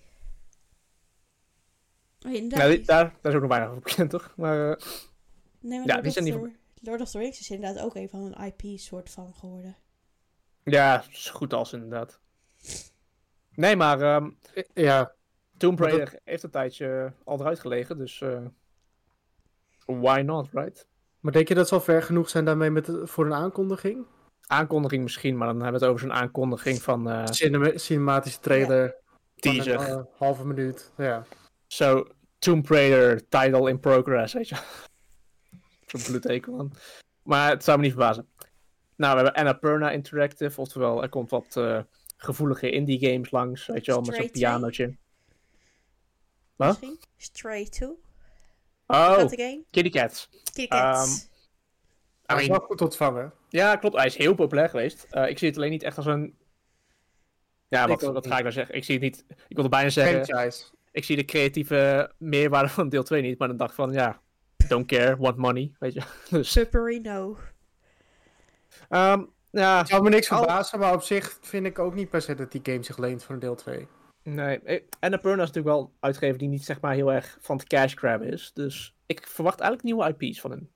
Oh, ja, nou, die, daar, daar is ook nog weinig over bekend, toch? Maar, uh, nee, maar ja, Lord, die zijn of niet... the, Lord of the Rings is inderdaad ook een van een I P soort van geworden. Ja, zo goed als inderdaad. Nee, maar um, ja. Tomb Raider dat... heeft een tijdje al eruit gelegen, dus uh, why not, right? Maar denk je dat ze al ver genoeg zijn daarmee met de, voor een aankondiging? Aankondiging misschien, maar dan hebben we het over zo'n aankondiging van... Uh, Cinema- cinematische trailer. Ja. Teaser. Een uh, halve minuut, ja. Zo, so, Tomb Raider, title in progress, weet je. Zo'n bloedteken, man. Maar het zou me niet verbazen. Nou, we hebben Annapurna Interactive, oftewel er komt wat uh, gevoelige indie games langs, weet je wel, met zo'n pianootje. Wat? Stray twee? Oh, Kitty Cats. Kitty Cats. Um, Hij is wel goed ontvangen. Ja, klopt. Hij is heel populair geweest. Uh, ik zie het alleen niet echt als een... Ja, wat, wat ga ik nou zeggen? Ik zie het niet... Ik wilde bijna zeggen... Franchise. ik zie de creatieve meerwaarde van deel twee niet, maar dan dacht ik van, ja, don't care, want money, weet je. Dus, Supperino. um, ja, Het zou me niks al- verbazen, maar op zich vind ik ook niet per se dat die game zich leent voor een deel twee. nee. ik- Annapurna is natuurlijk wel een uitgever die niet, zeg maar, heel erg van het cash grab is. Dus ik verwacht eigenlijk nieuwe I P's van hen.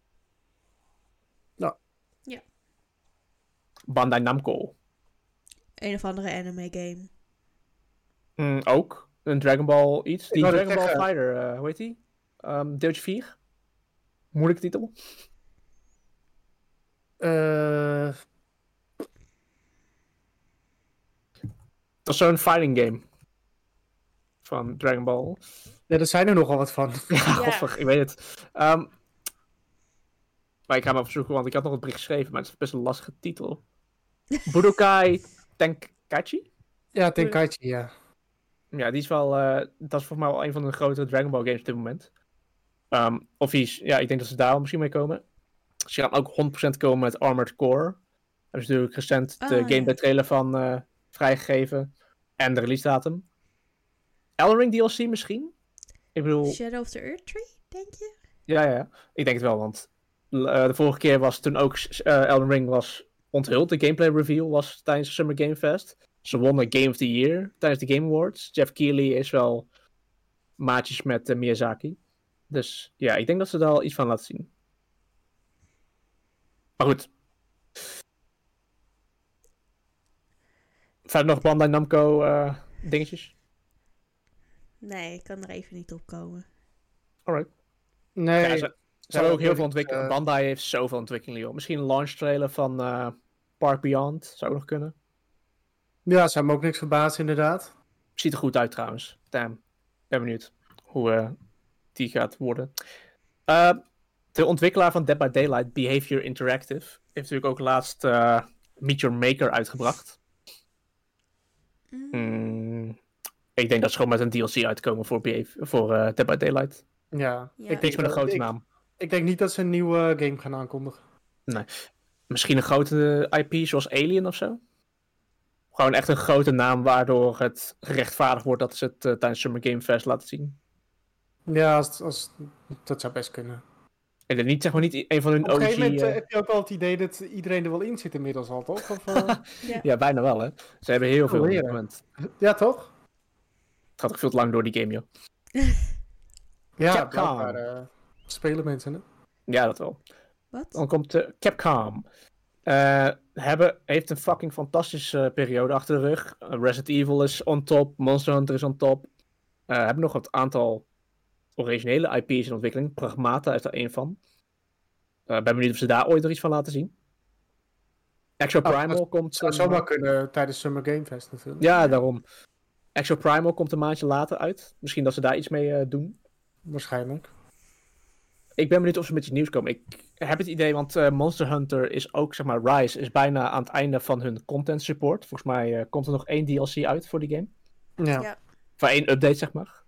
Nou. Ja. Bandai Namco. Een of andere anime game. Mm, ook. Een Dragon Ball iets. Die wou net Dragon Ball zeggen. Fighter, eh, hoe heet die? Um, deeltje vier. Moeilijke titel. Eh, Dat is zo'n fighting game. Van Dragon Ball. ja, er zijn er nogal wat van. Ja, grappig, ik weet het. Um, maar ik ga hem even zoeken, want ik had nog een bericht geschreven, maar het is best een lastige titel. Budokai Tenkaichi? Ja, Tenkaichi, ja. Ja, die is wel, uh, dat is volgens mij wel een van de grotere Dragon Ball games op dit moment. Um, of die is, ja, ik denk dat ze daar wel misschien mee komen. Ze gaan ook honderd procent komen met Armored Core. Daar hebben ze natuurlijk recent de Ah, gameplay ja. trailer van uh, vrijgegeven. En de release datum. Elden Ring D L C misschien? Ik bedoel... Shadow of the Earth Tree, denk je? Ja, ja, ja. Ik denk het wel, want uh, de vorige keer was toen ook uh, Elden Ring was onthuld. De gameplay reveal was tijdens de Summer Game Fest. Ze wonnen Game of the Year tijdens de Game Awards. Jeff Keighley is wel maatjes met uh, Miyazaki. Dus ja, ik denk dat ze daar al iets van laten zien. Maar goed. Verder nog Bandai Namco uh, dingetjes? Nee, ik kan er even niet op komen. Alright. Nee, Ja, ze, ze hebben ook heel weet veel ik, ontwikkeling. eh, Bandai heeft zoveel ontwikkeling, joh. Misschien een launch trailer van uh, Park Beyond. Zou ook nog kunnen. ja, zou me ook niks verbazen, inderdaad. Ziet er goed uit trouwens. Damn. Ben benieuwd hoe uh, die gaat worden. Uh, de ontwikkelaar van Dead by Daylight, Behavior Interactive, heeft natuurlijk ook laatst uh, Meet Your Maker uitgebracht. Mm. Mm, ik denk dat ze gewoon met een D L C uitkomen voor, Behavior, voor uh, Dead by Daylight. Ja, Ja. ik Niks denk met een grote ik, naam. Ik denk niet dat ze een nieuwe game gaan aankondigen. Misschien een grote I P zoals Alien of zo? Gewoon echt een grote naam waardoor het gerechtvaardigd wordt dat ze het uh, tijdens Summer Game Fest laten zien. Ja, als, als, dat zou best kunnen. En dan niet, zeg maar, niet een van hun Op een O G... gegeven moment uh, eh, heb je ook wel het idee dat iedereen er wel in zit inmiddels al, toch? Of, eh, Ja. Ja, bijna wel, hè. Ze hebben heel veel op dit Leren. moment. ja, toch? Het gaat ook veel te lang door die game, joh. Ja, Capcom. blijkbaar uh, spelen mensen, hè? Ja, dat wel. Wat? Dan komt uh, Capcom. Uh, hebben, heeft een fucking fantastische uh, periode achter de rug. Uh, Resident Evil is on top. Monster Hunter is on top. Uh, hebben nog een aantal originele I P's in ontwikkeling. Pragmata is daar één van. Uh, ben benieuwd of ze daar ooit nog iets van laten zien. Exo Oh, Primal dat komt... zou een- zomaar kunnen tijdens Summer Game Fest natuurlijk. Ja, daarom. Exo Primal komt een maandje later uit. Misschien dat ze daar iets mee uh, doen. Waarschijnlijk. Ik ben benieuwd of ze met iets nieuws komen. Ik heb het idee, want uh, Monster Hunter is ook, zeg maar, Rise is bijna aan het einde van hun content support. Volgens mij uh, komt er nog één D L C uit voor die game. Ja. Ja. Voor één update, zeg maar.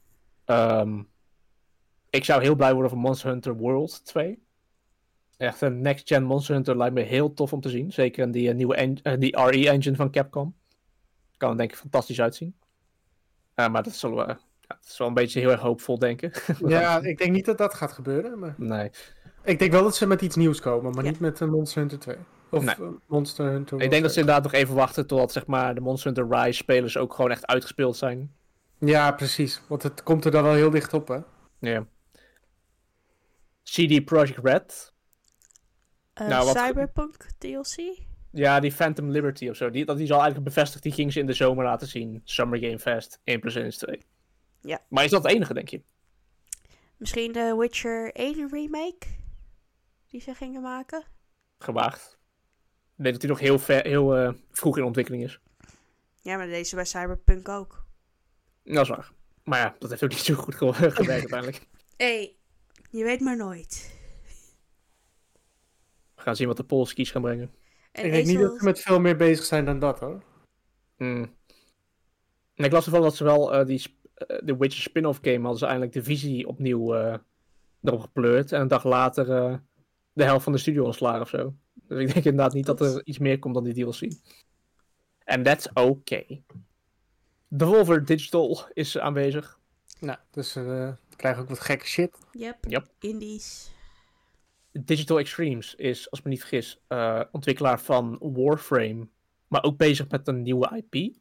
Um, ik zou heel blij worden voor Monster Hunter World twee. Echt een next-gen Monster Hunter lijkt me heel tof om te zien. Zeker in die uh, nieuwe en- uh, die R E-engine van Capcom. Kan er denk ik fantastisch uitzien. Uh, maar dat is, wel, uh, ja, dat is wel een beetje heel erg hoopvol, denken. Ja, ik denk niet dat dat gaat gebeuren. Maar... Nee. Ik denk wel dat ze met iets nieuws komen, maar Ja. niet met een Monster Hunter twee. Of Nee. eh, Monster Hunter Ik denk dat ze inderdaad nog even wachten totdat, zeg maar, de Monster Hunter Rise spelers ook gewoon echt uitgespeeld zijn. Ja, precies. Want het komt er dan wel heel dicht op, hè? Ja. C D Projekt Red. Uh, Nou, wat- Cyberpunk D L C? Ja, die Phantom Liberty of zo. Die, dat die is al eigenlijk bevestigd. Die ging ze in de zomer laten zien. Summer Game Fest. één plus één is twee. Ja. Maar is dat het enige, denk je? Misschien de Witcher één remake? Die ze gingen maken? Gewaagd. Ik denk dat die nog heel, ver, heel uh, vroeg in ontwikkeling is. Ja, maar deze bij Cyberpunk ook. Dat is waar. Maar ja, dat heeft ook niet zo goed ge- gewerkt uiteindelijk. Hé, hey, je weet maar nooit. We gaan zien wat de Polskies gaan brengen. En Ik denk niet Ace dat ze met veel meer bezig zijn dan dat, hoor. Hmm. En ik las ervan dat ze wel uh, die sp- uh, de Witcher spin-off game hadden ze eindelijk de visie opnieuw uh, erop gepleurd. En een dag later uh, de helft van de studio ontslagen of zo. Dus ik denk inderdaad niet dat er iets meer komt dan die D L C. En that's okay. Devolver Digital is aanwezig. Nou, dus uh, we krijgen ook wat gekke shit. Yep. Yep. Indies. Digital Extremes is, als ik me niet vergis, uh, ontwikkelaar van Warframe, maar ook bezig met een nieuwe I P.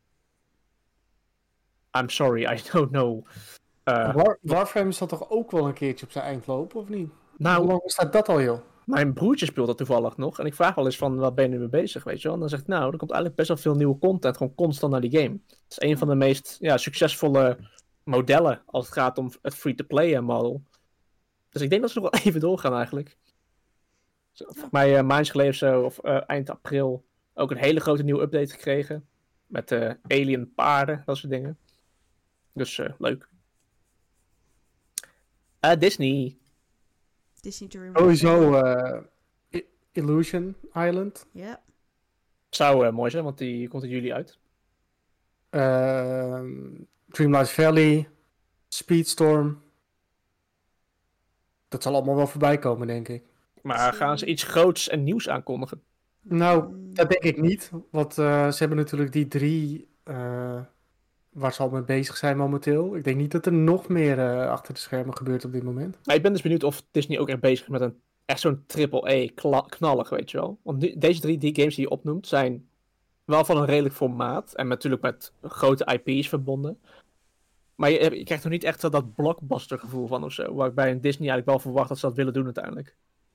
I'm sorry, I don't know. Uh, War, Warframe zal toch ook wel een keertje op zijn eind lopen, of niet? nou, Hoe lang staat dat al, joh? mijn broertje speelt dat toevallig nog. En ik vraag wel eens van, wat ben je nu mee bezig, weet je wel? En dan zegt hij, nou, er komt eigenlijk best wel veel nieuwe content, gewoon constant naar die game. Het is een van de meest ja, succesvolle modellen als het gaat om het free-to-play model. Dus ik denk dat ze nog wel even doorgaan eigenlijk. Dus, volgens mij uh, maandjes geleden of zo, of uh, eind april, ook een hele grote nieuwe update gekregen. Met uh, alien paarden, dat soort dingen. Dus uh, leuk. Uh, Disney. Disney Dream. Sowieso uh, I- Illusion Island. Ja. Zou uh, mooi zijn, want die komt in juli uit. Uh, Dreamlight Valley. Speedstorm. Dat zal allemaal wel voorbij komen, denk ik. Maar gaan ze iets groots en nieuws aankondigen? Nou, Mm, dat denk ik niet. Want uh, ze hebben natuurlijk die drie uh, waar ze al mee bezig zijn momenteel. Ik denk niet dat er nog meer uh, achter de schermen gebeurt op dit moment. Maar ik ben dus benieuwd of Disney ook echt bezig is met een echt zo'n triple A kla- knaller, weet je wel. Want nu, deze drie die games die je opnoemt zijn wel van een redelijk formaat. En natuurlijk met grote I P's verbonden. Maar je, je krijgt nog niet echt dat blockbuster gevoel van of zo. Waar ik bij een Disney eigenlijk wel verwacht dat ze dat willen doen uiteindelijk.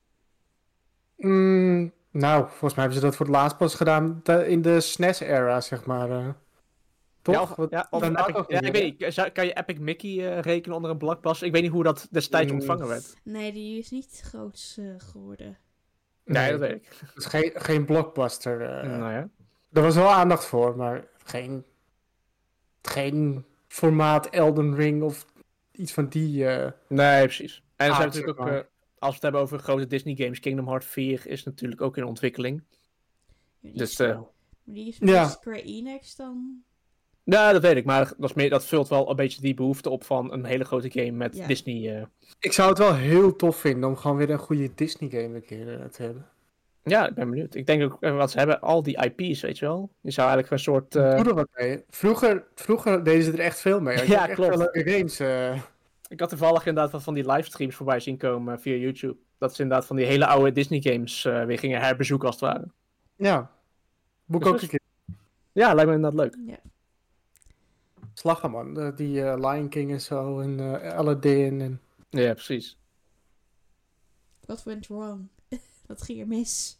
Mm, nou, volgens mij hebben ze dat voor het laatst pas gedaan de- in de S N E S-era, zeg maar. Uh. Toch? Ja, of, Wat- ja, of daarna Epic, toch ja, niet, ik hè? weet niet. Zou- Kan je Epic Mickey uh, rekenen onder een blockbuster? Ik weet niet hoe dat destijds Mm. ontvangen werd. Nee, die is niet groots uh, geworden. Nee, Nee, dat weet ik. het is geen, geen blockbuster. Uh. Nou ja. Er was wel aandacht voor, maar geen, geen formaat Elden Ring of iets van die... Uh... Nee, precies. En Ah, ze hebben natuurlijk zeg ook, maar. uh, als we het hebben over grote Disney games, Kingdom Hearts vier is natuurlijk ook in ontwikkeling. Ja, die Dus, is, uh, maar die is ja. meer Square Enix dan... ja, dat weet ik. Maar dat, is meer, dat vult wel een beetje die behoefte op van een hele grote game met Ja. Disney. Uh... Ik zou het wel heel tof vinden om gewoon weer een goede Disney game een keer uh, te hebben. Ja, ik ben benieuwd. Ik denk ook, uh, wat ze hebben, al die I P's, weet je wel. Je zou eigenlijk een soort... Uh... Doe er wat mee. Vroeger, vroeger deden ze er echt veel mee. Je Ja, had echt klopt. wel leuke games. Uh... Ik had toevallig inderdaad wat van die livestreams voorbij zien komen via YouTube. Dat ze inderdaad van die hele oude Disney games uh, weer gingen herbezoeken als het ware. Ja. Boek Dus ook dus- een keer. Ja, lijkt me inderdaad leuk. Ja. Slagen, man. Uh, die uh, Lion King en zo. En uh, Aladdin. En... Ja, precies. What went wrong? Wat ging er mis?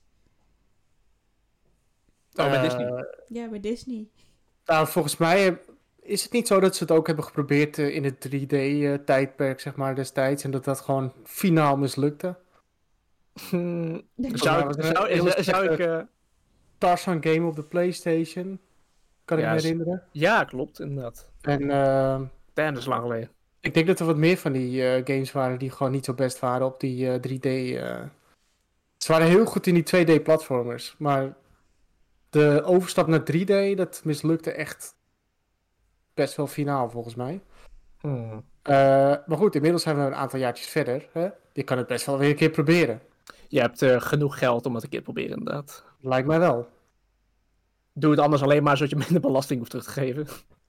Oh, bij Uh, Disney. Ja, bij Disney. Nou, volgens mij is het niet zo dat ze het ook hebben geprobeerd uh, in het drie D-tijdperk, zeg maar, destijds. En dat dat gewoon finaal mislukte. Hmm, Volgens zou mij ik... was het Zou, een hele zou, zou ik slechte- uh... Tarzan game op de PlayStation. Kan ik Ja, me is- herinneren. Ja, klopt, inderdaad. En uh, Damn, dat is lang geleden. ik denk dat er wat meer van die uh, games waren die gewoon niet zo best waren op die uh, drie D. Uh... Ze waren heel goed in die twee D-platformers. Maar de overstap naar drie D, dat mislukte echt best wel finaal volgens mij. Hmm. Uh, maar goed, inmiddels zijn we een aantal jaartjes verder. Hè? Je kan het best wel weer een keer proberen. Je hebt uh, genoeg geld om het een keer te proberen, inderdaad. Lijkt mij wel. Doe het anders alleen maar zodat je minder belasting hoeft terug te geven.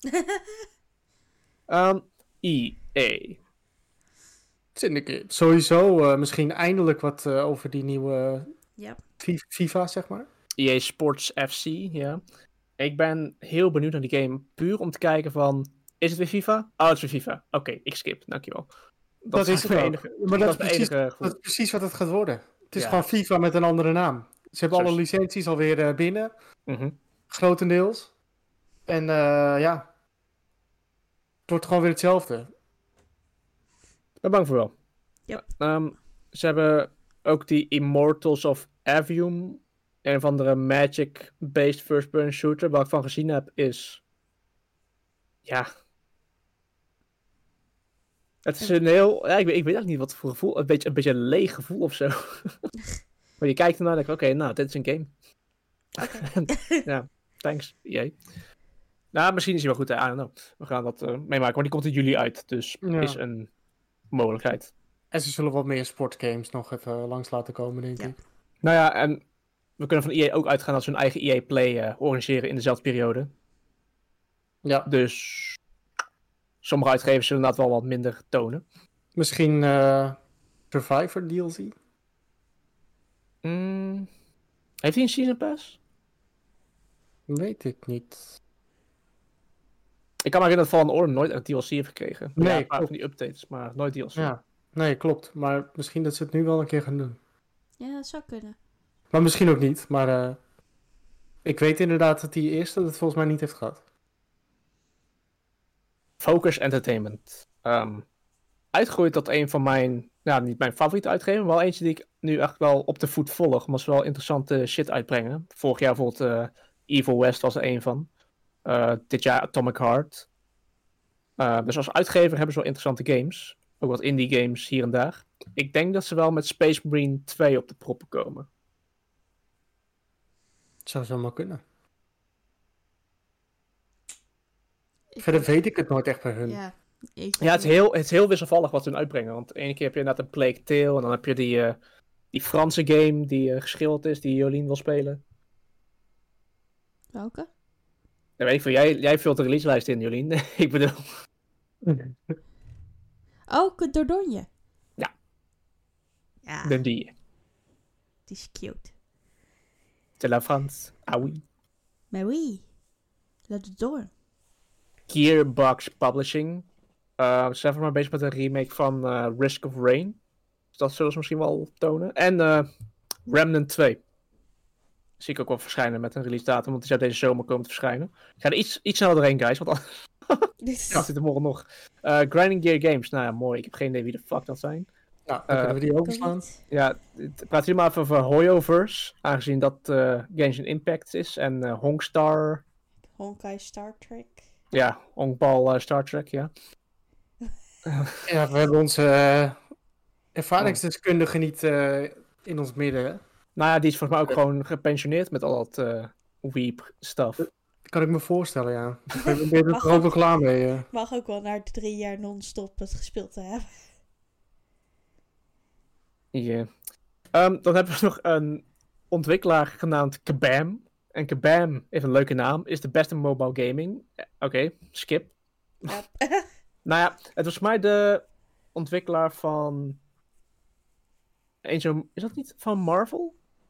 um, E A. Syndicate. Sowieso uh, misschien eindelijk wat uh, over die nieuwe Ja. F- FIFA, zeg maar. E A Sports F C, ja. Ik ben heel benieuwd naar die game. Puur om te kijken van... Is het weer FIFA? Oh, het is weer FIFA. Oké, okay, ik skip. Dankjewel. Dat, Dat is het mijn ook. enige, Maar dat is mijn precies- enige gevoel. Dat is precies wat het gaat worden. Het is Ja. gewoon FIFA met een andere naam. Ze hebben Zo alle is- licenties alweer uh, binnen, Mhm. grotendeels. En uh, ja, het wordt gewoon weer hetzelfde. Ik ben bang voor wel. Yep. Um, ze hebben ook die Immortals of Avium. Een of andere Magic-based first-person shooter. Wat ik van gezien heb is... Ja... Het is een heel... Ja, ik, weet, ik weet eigenlijk niet wat voor gevoel... Een beetje een, beetje een leeg gevoel of zo. Maar je kijkt ernaar en denkt... Oké, nou, dit is een game. Ja, thanks. Jee. Nou, misschien is hij wel goed. I don't know. We gaan dat uh, meemaken. Maar die komt in juli uit. Dus Ja. is een mogelijkheid. En ze zullen wat meer sportgames nog even langs laten komen, denk Ja. ik. Nou ja, en we kunnen van E A ook uitgaan dat ze hun eigen E A Play uh, organiseren in dezelfde periode. Ja, Dus sommige uitgevers zullen inderdaad wel wat minder tonen. misschien uh, Survivor D L C? Mm, heeft hij een Season Pass? Weet ik niet. Ik kan me herinneren dat Fallen Order nooit een D L C heeft gekregen. Nee, ja, een paar klopt. van die updates, maar nooit D L C. Ja, nee, klopt. Maar misschien dat ze het nu wel een keer gaan doen. Ja, dat zou kunnen. Maar misschien ook niet. Maar uh, ik weet inderdaad dat die eerste het volgens mij niet heeft gehad. Focus Entertainment. Um, uitgegroeid tot een van mijn, nou niet mijn favoriete uitgever, maar wel eentje die ik nu echt wel op de voet volg. Omdat ze wel interessante shit uitbrengen. Vorig jaar bijvoorbeeld uh, Evil West was er een van. Uh, dit jaar Atomic Heart. Uh, dus als uitgever hebben ze wel interessante games. Ook wat indie games hier en daar. Ik denk dat ze wel met Space Marine twee op de proppen komen. Het zou zomaar kunnen. Ik Verder weet- weet ik het nooit echt bij hun. Ja, ik- Ja, het is heel, het is heel wisselvallig wat ze hun uitbrengen. Want de ene keer heb je inderdaad een Plague Tale. En dan heb je die, uh, die Franse game die uh, geschilderd is, die Jolien wil spelen. Welke? Ja, weet ik veel. Jij, jij vult de releaselijst in, Jolien. Ik bedoel... Oh, Dordogne. Ja. Ja, De die. die is cute. De la France. Ah oui. Maar oui. La Dordogne. Gearbox Publishing. Uh, ze zijn voor mij bezig met een remake van uh, Risk of Rain. Dus dat zullen ze misschien wel tonen. En uh, Remnant twee. Zie ik ook wel verschijnen met een release datum, want die zou deze zomer komen te verschijnen. Ik ga er iets, iets sneller doorheen, guys, want anders ja, zit er morgen nog. Uh, Grinding Gear Games, nou ja, mooi. Ik heb geen idee wie de fuck dat zijn. Ja, dan Uh, kunnen we die Kan overslaan. niet. Ja, het- praat hier maar even over Hoyoverse, aangezien dat uh, Genshin Impact is. En uh, Hongstar, Honkai Star Trek. ja, Honkbal uh, Star Trek, ja. Ja, we hebben onze uh, ervaringsdeskundige niet uh, in ons midden. Hè? Nou ja, die is volgens mij ook gewoon gepensioneerd met al dat uh, weep stuff. Dat kan ik me voorstellen, ja. Ik ben ben er Mag er ook ook. wel klaar mee. Uh. Mag ook wel na drie jaar non-stop het gespeeld te hebben. Yeah. Um, dan hebben we nog een ontwikkelaar genaamd Kabam. En Kabam heeft een leuke naam, is de beste mobile gaming. Eh, Oké, okay, skip. Ja. Nou ja, het was voor mij de ontwikkelaar van... Eentje, is dat niet van Marvel?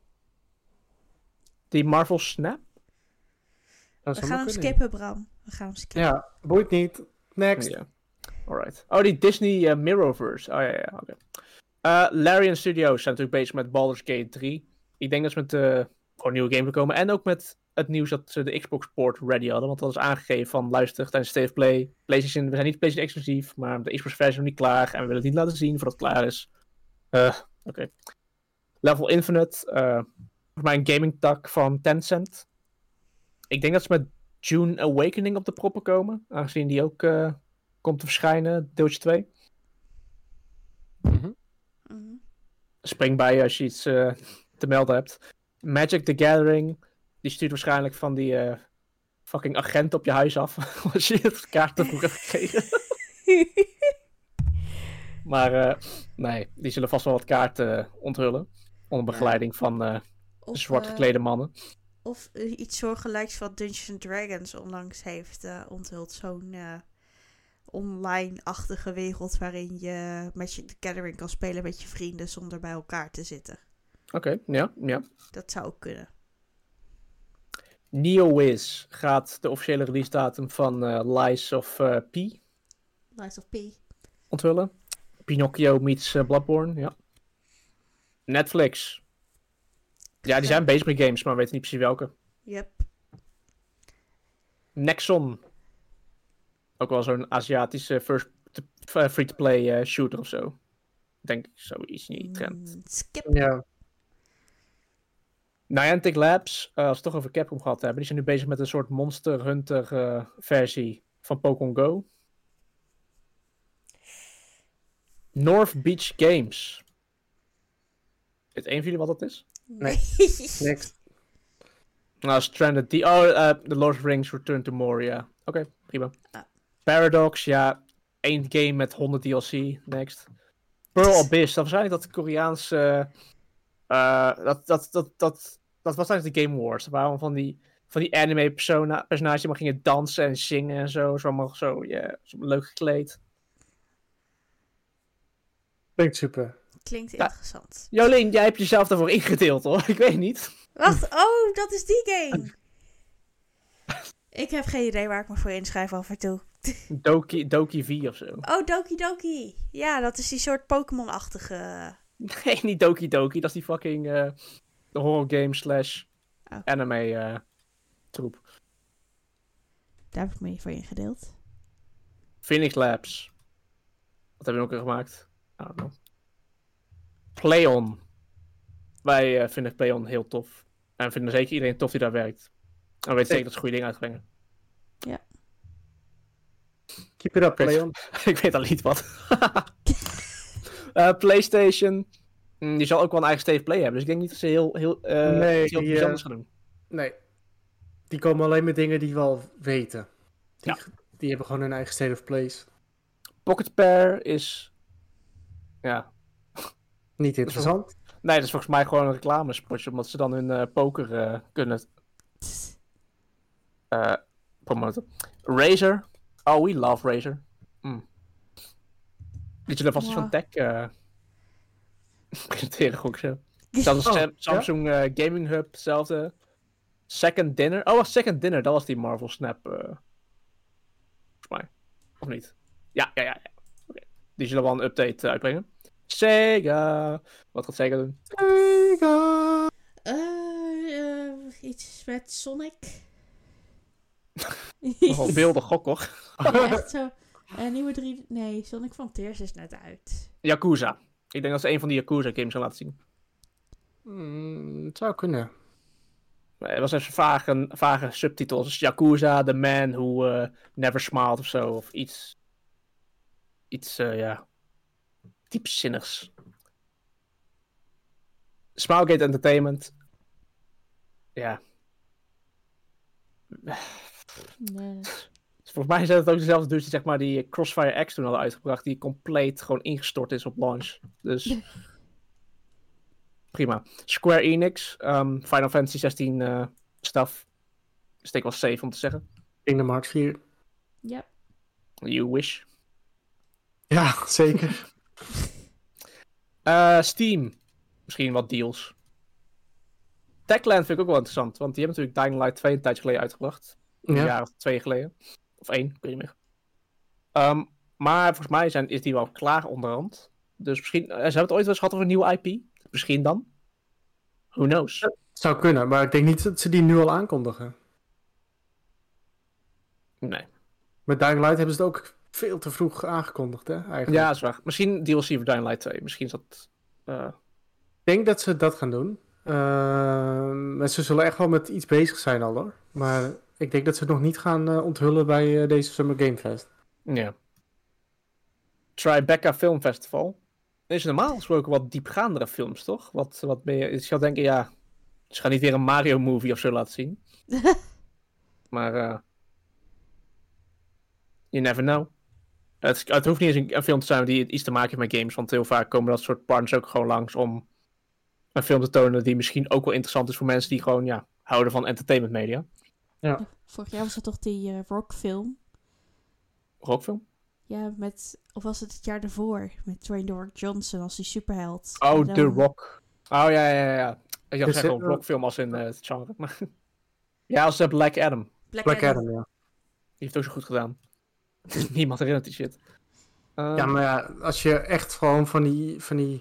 Die Marvel Snap? Dat We zou gaan maar hem kunnen. skippen, Bram. We gaan hem skippen. Ja, boeit niet. Next. Ja. Alright. Oh, die Disney uh, Mirrorverse. Oh ja, ja, oké. Okay. Uh, Larian Studios zijn natuurlijk bezig met Baldur's Gate drie. Ik denk dat ze met uh, gewoon een nieuwe game komen. En ook met het nieuws dat ze de Xbox port ready hadden. Want dat is aangegeven van, luister, tijdens State of Play. PlayStation, we zijn niet PlayStation exclusief, maar de Xbox versie is nog niet klaar. En we willen het niet laten zien voordat het klaar is. Uh, oké. Okay. Level Infinite. Uh, volgens mij een gaming tak van Tencent. Ik denk dat ze met June Awakening op de proppen komen. Aangezien die ook uh, komt te verschijnen, deeltje twee. Mhm. Mhm. Spring bij als je iets uh, te melden hebt. Magic the Gathering. Die stuurt waarschijnlijk van die uh, fucking agent op je huis af. Als je het kaart te vroeg hebt gekregen. Maar uh, nee, die zullen vast wel wat kaarten uh, onthullen. Onder begeleiding van uh, Of, zwart eh, geklede mannen. Of uh, iets soortgelijks wat Dungeons and Dragons onlangs heeft uh, onthuld. Zo'n uh, online-achtige wereld waarin je Magic the Gathering kan spelen met je vrienden zonder bij elkaar te zitten. Oké, okay, ja, ja. Dat zou ook kunnen. NeoWiz gaat de officiële release datum van uh, Lies of uh, P Lies of P. onthullen. Pinocchio meets uh, Bloodborne, ja. Netflix. Ja, die zijn bezig met games, maar weten niet precies welke. Yep. Nexon. Ook wel zo'n Aziatische first uh, free-to-play uh, shooter of zo. Denk ik, zoiets in die trend. Mm, skip. Ja. Niantic Labs, uh, als we het toch over Capcom gehad hebben, die zijn nu bezig met een soort Monster Hunter uh, versie van Pokémon Go. North Beach Games. Weet een van jullie wat dat is? Nee. Next. Nou, Stranded... Die, oh, uh, The Lord of the Rings Return to Moria. Oké, okay, prima. Ah. Paradox, ja. Eén game met honderd D L C. Next. Pearl Abyss, dat was eigenlijk dat Koreaanse... Uh, dat, dat, dat, dat, dat was tijdens de Game Awards. Er waren van die van die anime persona, personages die maar gingen dansen en zingen en zo. Zo allemaal zo, ja, yeah, zo leuk gekleed. Klinkt super. Klinkt Ja. interessant. Jolien, jij hebt jezelf daarvoor ingedeeld hoor. Ik weet niet. Wacht, oh, dat is die game. Ik heb geen idee waar ik me voor inschrijf af en toe. Doki, Doki V of zo. Oh, Doki Doki. Ja, dat is die soort Pokémon-achtige... Nee, niet Doki Doki. Dat is die fucking uh, horror game slash Oh. anime uh, troep. Daar heb ik me voor ingedeeld. Phoenix Labs. Wat hebben we ook al gemaakt? I don't know. Playon. Wij uh, vinden Playon heel tof. En vinden zeker iedereen tof die daar werkt. En we weten zeker dat ze goede dingen uitbrengen. Keep it up, Leon. Ik weet al niet wat. uh, PlayStation. Mm, die zal ook wel een eigen state of play hebben. Dus ik denk niet dat ze heel, heel, uh, Nee, iets heel die, bijzonders uh, gaan doen. Nee. Die komen alleen met dingen die we al weten. Die, Ja. die hebben gewoon hun eigen state of place. Pocket Pair is... Ja. Niet interessant. Nee, dat is volgens mij gewoon een reclamespotje. Omdat ze dan hun uh, poker uh, kunnen uh, promoten. Razer. Oh, we love Razer. Mm. Die zullen vast iets van Wow. tech uh, presenteren, gok zo. Zelfs Oh, Sam- Samsung uh, Gaming Hub, hetzelfde. Second Dinner. Oh, was Second Dinner. Dat was die Marvel Snap. Uh, volgens mij. Of niet? Ja, ja, ja. ja. Okay. Die zullen wel een update uh, uitbrengen. Sega. Wat gaat Sega doen? Sega. Eh, eh, iets met Sonic. Nogal wilde gok, hoor. Ja, echt zo. Een nieuwe drie... Nee, Sonic Frontiers is net uit. Yakuza. Ik denk dat ze een van die Yakuza games gaan laten zien. Mm, het zou kunnen. Er was even vage, vage subtitels. Yakuza, The Man Who uh, Never Smiled of zo. Of iets... Iets, uh, ja... diepzinnigs. Smilegate Entertainment. Ja. Nee. Volgens mij zijn het ook dezelfde dudes die zeg maar die Crossfire X toen hadden uitgebracht. Die compleet gewoon ingestort is op launch. Dus... prima. Square Enix. Um, Final Fantasy zestien uh, stuff. Is denk ik wel safe om te zeggen. Kingdom Hearts vier. Ja. You wish. Ja, zeker. Uh, Steam. Misschien wat deals. Techland vind ik ook wel interessant. Want die hebben natuurlijk Dying Light twee een tijdje geleden uitgebracht. Een Ja. jaar of twee geleden. Of één, ik weet niet meer. Um, maar volgens mij zijn, is die wel klaar onderhand. Dus misschien... Uh, ze hebben het ooit wel eens gehad over een nieuwe I P. Misschien dan. Who knows? Het zou kunnen, maar ik denk niet dat ze die nu al aankondigen. Nee. Met Dying Light hebben ze het ook veel te vroeg aangekondigd, hè? Eigenlijk. Ja, dat is waar. Misschien D L C voor Dying Light twee. Misschien is dat... Uh... Ik denk dat ze dat gaan doen. Uh, maar ze zullen echt wel met iets bezig zijn al, hoor. Maar ik denk dat ze het nog niet gaan uh, onthullen bij uh, deze Summer Game Fest. Ja. Tribeca Film Festival. Er is normaal gesproken wat diepgaandere films, toch? Wat, wat ben je... Ik zou denken, ja... Ze gaan niet weer een Mario-movie of zo laten zien. Maar... Uh... You never know. Het, het hoeft niet eens een, een film te zijn die iets te maken heeft met games. Want heel vaak komen dat soort partners ook gewoon langs om een film te tonen die misschien ook wel interessant is voor mensen die gewoon, ja, houden van entertainment media. Ja. Vorig jaar was het toch die uh, rockfilm? Rockfilm? Ja, met... Of was het het jaar daarvoor? Met Dwayne The Rock Johnson als die superheld. Oh, En The dan- Rock. Oh, ja, ja, ja. Ik dacht Dus, zeggen uh, op rockfilm als in uh, het genre. Maar... ja, als uh, Black Adam. Black, Black Adam. Adam, ja. Die heeft het ook zo goed gedaan. Niemand herinnert die shit. Uh, Ja, maar ja, als je echt gewoon van die... Van die...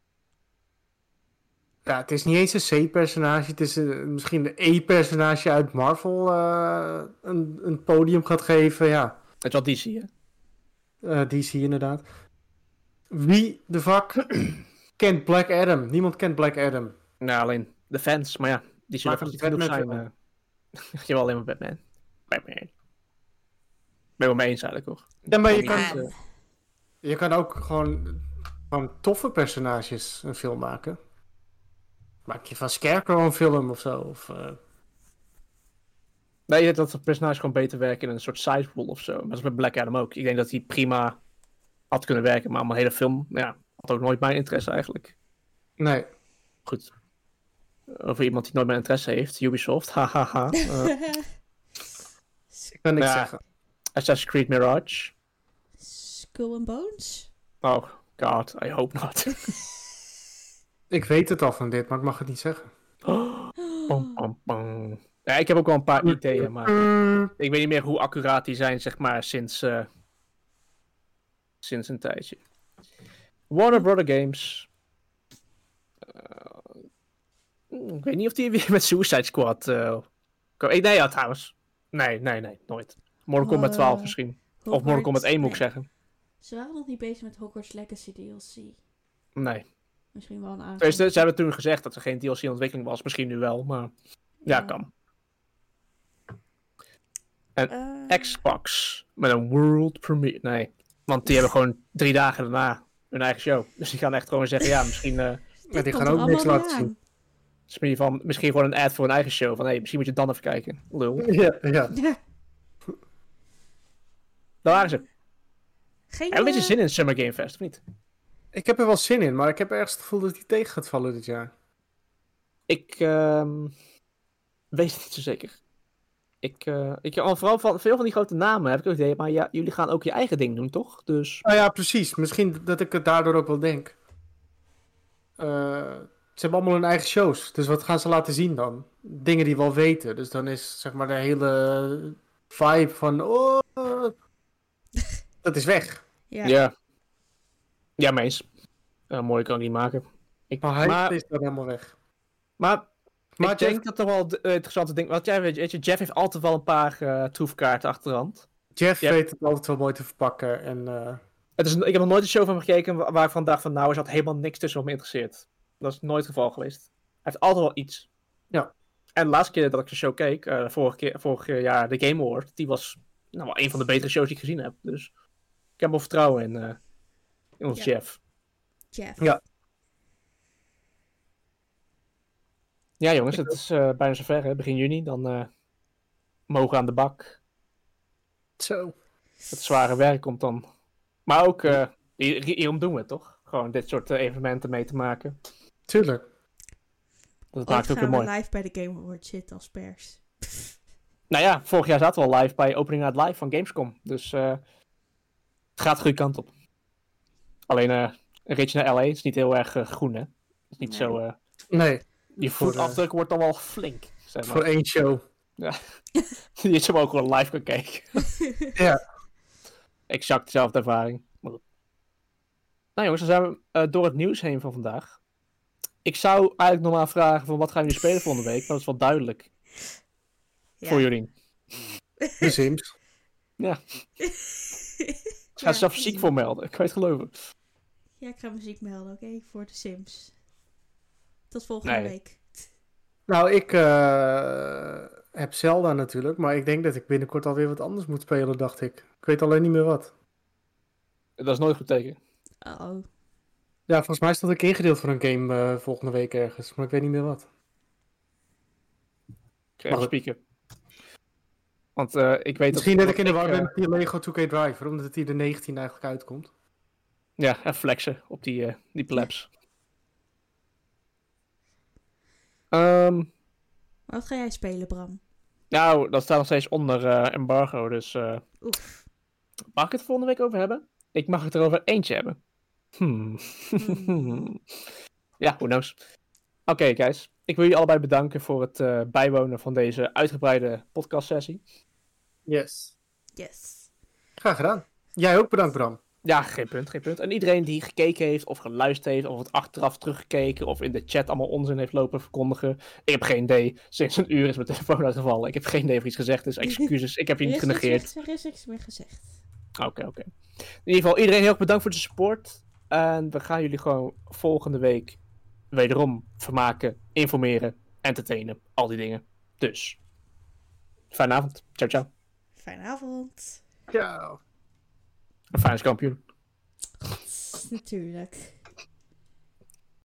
Ja, het is niet eens een C-personage. Het is een, misschien een E-personage uit Marvel uh, een, een podium gaat geven. Ja, Het is wel D C, hè? uh, D C inderdaad. Wie de fuck kent Black Adam? Niemand kent Black Adam. Nou, alleen de fans. Maar ja, die zullen Maar vast niet genoeg zijn. Batman Uh... je wel alleen maar Batman. Batman. Ben je wel mee eens eigenlijk, hoor. Ja, maar je Ja. kan, je kan ook gewoon, gewoon toffe personages een film maken. Maak je van Scarecrow een film of zo. Of, uh... Nee, ik denk dat de personages gewoon beter werken in een soort side role of zo. Maar dat is met Black Adam ook. Ik denk dat hij prima had kunnen werken, maar om een hele film, ja, had ook nooit mijn interesse eigenlijk. Nee. Goed. over iemand die nooit meer interesse heeft. Ubisoft, hahaha. Uh, Ik kan niks Ja. zeggen. Assassin's Creed Mirage. Skull and Bones? Oh god, I hope not. Ik weet het al van dit, maar ik mag het niet zeggen. Pom, pom, pom. Ja, ik heb ook wel een paar ideeën, maar Mm, ik weet niet meer hoe accuraat die zijn, zeg maar, sinds, uh, sinds een tijdje. Warner Brother Games. Uh, ik weet niet of die weer met Suicide Squad... Uh, ko- ik, nee, ja, trouwens. Nee, nee, nee, nooit. Mortal Kombat Uh, twaalf misschien. Of Mortal Kombat één moet ik nee. zeggen. Ze waren nog niet bezig met Hogwarts Legacy D L C. Nee. Misschien wel een aanval. Dus, ze hebben toen gezegd dat er geen D L C in ontwikkeling was. Misschien nu wel, maar ja, kan. Uh, Xbox met een world premiere. Nee, want die hebben gewoon drie dagen daarna hun eigen show. Dus die gaan echt gewoon zeggen, ja, misschien... Uh, Ja, die komt gaan er ook niks allemaal laten niet zien. misschien, van, misschien gewoon een ad voor een eigen show. Van, hé, hey, misschien moet je dan even kijken. Lul. Ja, ja. aan. Ja. Daar waren ze. Geen, Heb je een beetje eh, zin in Summer Game Fest, of niet? Ik heb er wel zin in, maar ik heb ergens het gevoel dat hij tegen gaat vallen dit jaar. Ik um, weet het niet zo zeker. Ik, uh, ik al vooral van veel van die grote namen heb ik ook het idee, maar ja, jullie gaan ook je eigen ding doen, toch? Dus Nou ja, precies. Misschien dat ik het daardoor ook wel denk. Uh, ze hebben allemaal hun eigen shows. Dus wat gaan ze laten zien dan? Dingen die we al weten. Dus dan is zeg maar de hele vibe van... Oh, dat is weg. Ja. ja. Ja, mees. Uh, mooi kan ik niet maken. Ik, Maar hij maar, is dan helemaal weg. maar, Maar ik Jeff, denk dat er wel uh, interessante dingen... Want jij weet, weet je, Jeff heeft altijd wel een paar uh, troefkaarten achter de hand. Jeff Jeff- weet het altijd wel mooi te verpakken. En, uh, Het is, ik heb nog nooit een show van hem gekeken wa- waar ik van dacht van... Nou, er zat helemaal niks tussen wat me interesseert. Dat is nooit het geval geweest. Hij heeft altijd wel iets. Ja. En de laatste keer dat ik de show keek, uh, vorig, keer, vorig jaar de Game Award, die was nou, wel een van de betere shows die ik gezien heb. Dus ik heb wel vertrouwen in, uh, in ons Ja. Jeff. Jeff. Ja. Ja jongens, het is uh, bijna zover hè, begin juni. Dan uh, mogen we aan de bak. zo. Het zware werk komt dan. Maar ook, uh, hier- hierom doen we het toch? Gewoon dit soort uh, evenementen mee te maken. Tuurlijk. Dat Ooit maakt het ook weer gaan we mooi. live bij de Game Awards zitten als pers. Nou ja, vorig jaar zaten we al live bij Opening Night Live van Gamescom. Dus uh, het gaat de goede kant op. Alleen uh, een ritje naar L A is niet heel erg uh, groen hè. Het is niet Nee. zo... Uh, Nee, je Voor, voetafdruk wordt dan wel flink. Zeg maar. voor één show. Je zou ook gewoon live kan kijken. Ja. Exact dezelfde ervaring. Maar goed. Nou jongens, dan zijn we uh, door het nieuws heen van vandaag. Ik zou eigenlijk normaal vragen van wat gaan jullie spelen volgende week. Maar dat is wel duidelijk Ja. voor jullie. De Sims. Ja, Ja, ik ga zelf ziek voor melden. Ik kan het geloven. Ja, ik ga muziek melden, oké? Voor de Sims. Tot volgende Nee. week. Nou, ik uh, heb Zelda natuurlijk, maar ik denk dat ik binnenkort alweer wat anders moet spelen, dacht ik. Ik weet alleen niet meer wat. Dat is nooit goed teken. Uh-oh. Ja, volgens mij stond ik ingedeeld voor een game uh, volgende week ergens, maar ik weet niet meer wat. Ik ga even Maar- spieken. Want uh, ik weet Misschien dat ik in de dat war ik, ben uh, met die Lego twee K Driver, omdat die de negentien eigenlijk uitkomt. Ja, even flexen op die, uh, die plebs. Ehm, Wat ga jij spelen, Bram? nou, dat staat nog steeds onder uh, embargo, dus... Uh, Oef. mag ik het volgende week over hebben? Ik mag het er over eentje hebben. Hmm. Hmm. Ja, who knows. Oké, okay, guys. Ik wil jullie allebei bedanken voor het uh, bijwonen van deze uitgebreide podcastsessie. Yes. Yes. Graag gedaan. Jij ook bedankt, Bram. Ja, geen punt, geen punt. En iedereen die gekeken heeft of geluisterd heeft of het achteraf teruggekeken of in de chat allemaal onzin heeft lopen verkondigen. Ik heb geen idee. Sinds een uur is mijn telefoon uitgevallen. Ik heb geen idee of iets gezegd, dus excuses. Ik heb je Er niet is niks genegeerd. meer- Er is niks meer gezegd. Oké, okay, oké. Okay. In ieder geval, iedereen heel erg bedankt voor de support. En we gaan jullie gewoon volgende week wederom vermaken, informeren, entertainen. Al die dingen. Dus, fijne avond. Ciao, ciao. Fijne avond. Ciao. Een fijne kampioen. Natuurlijk.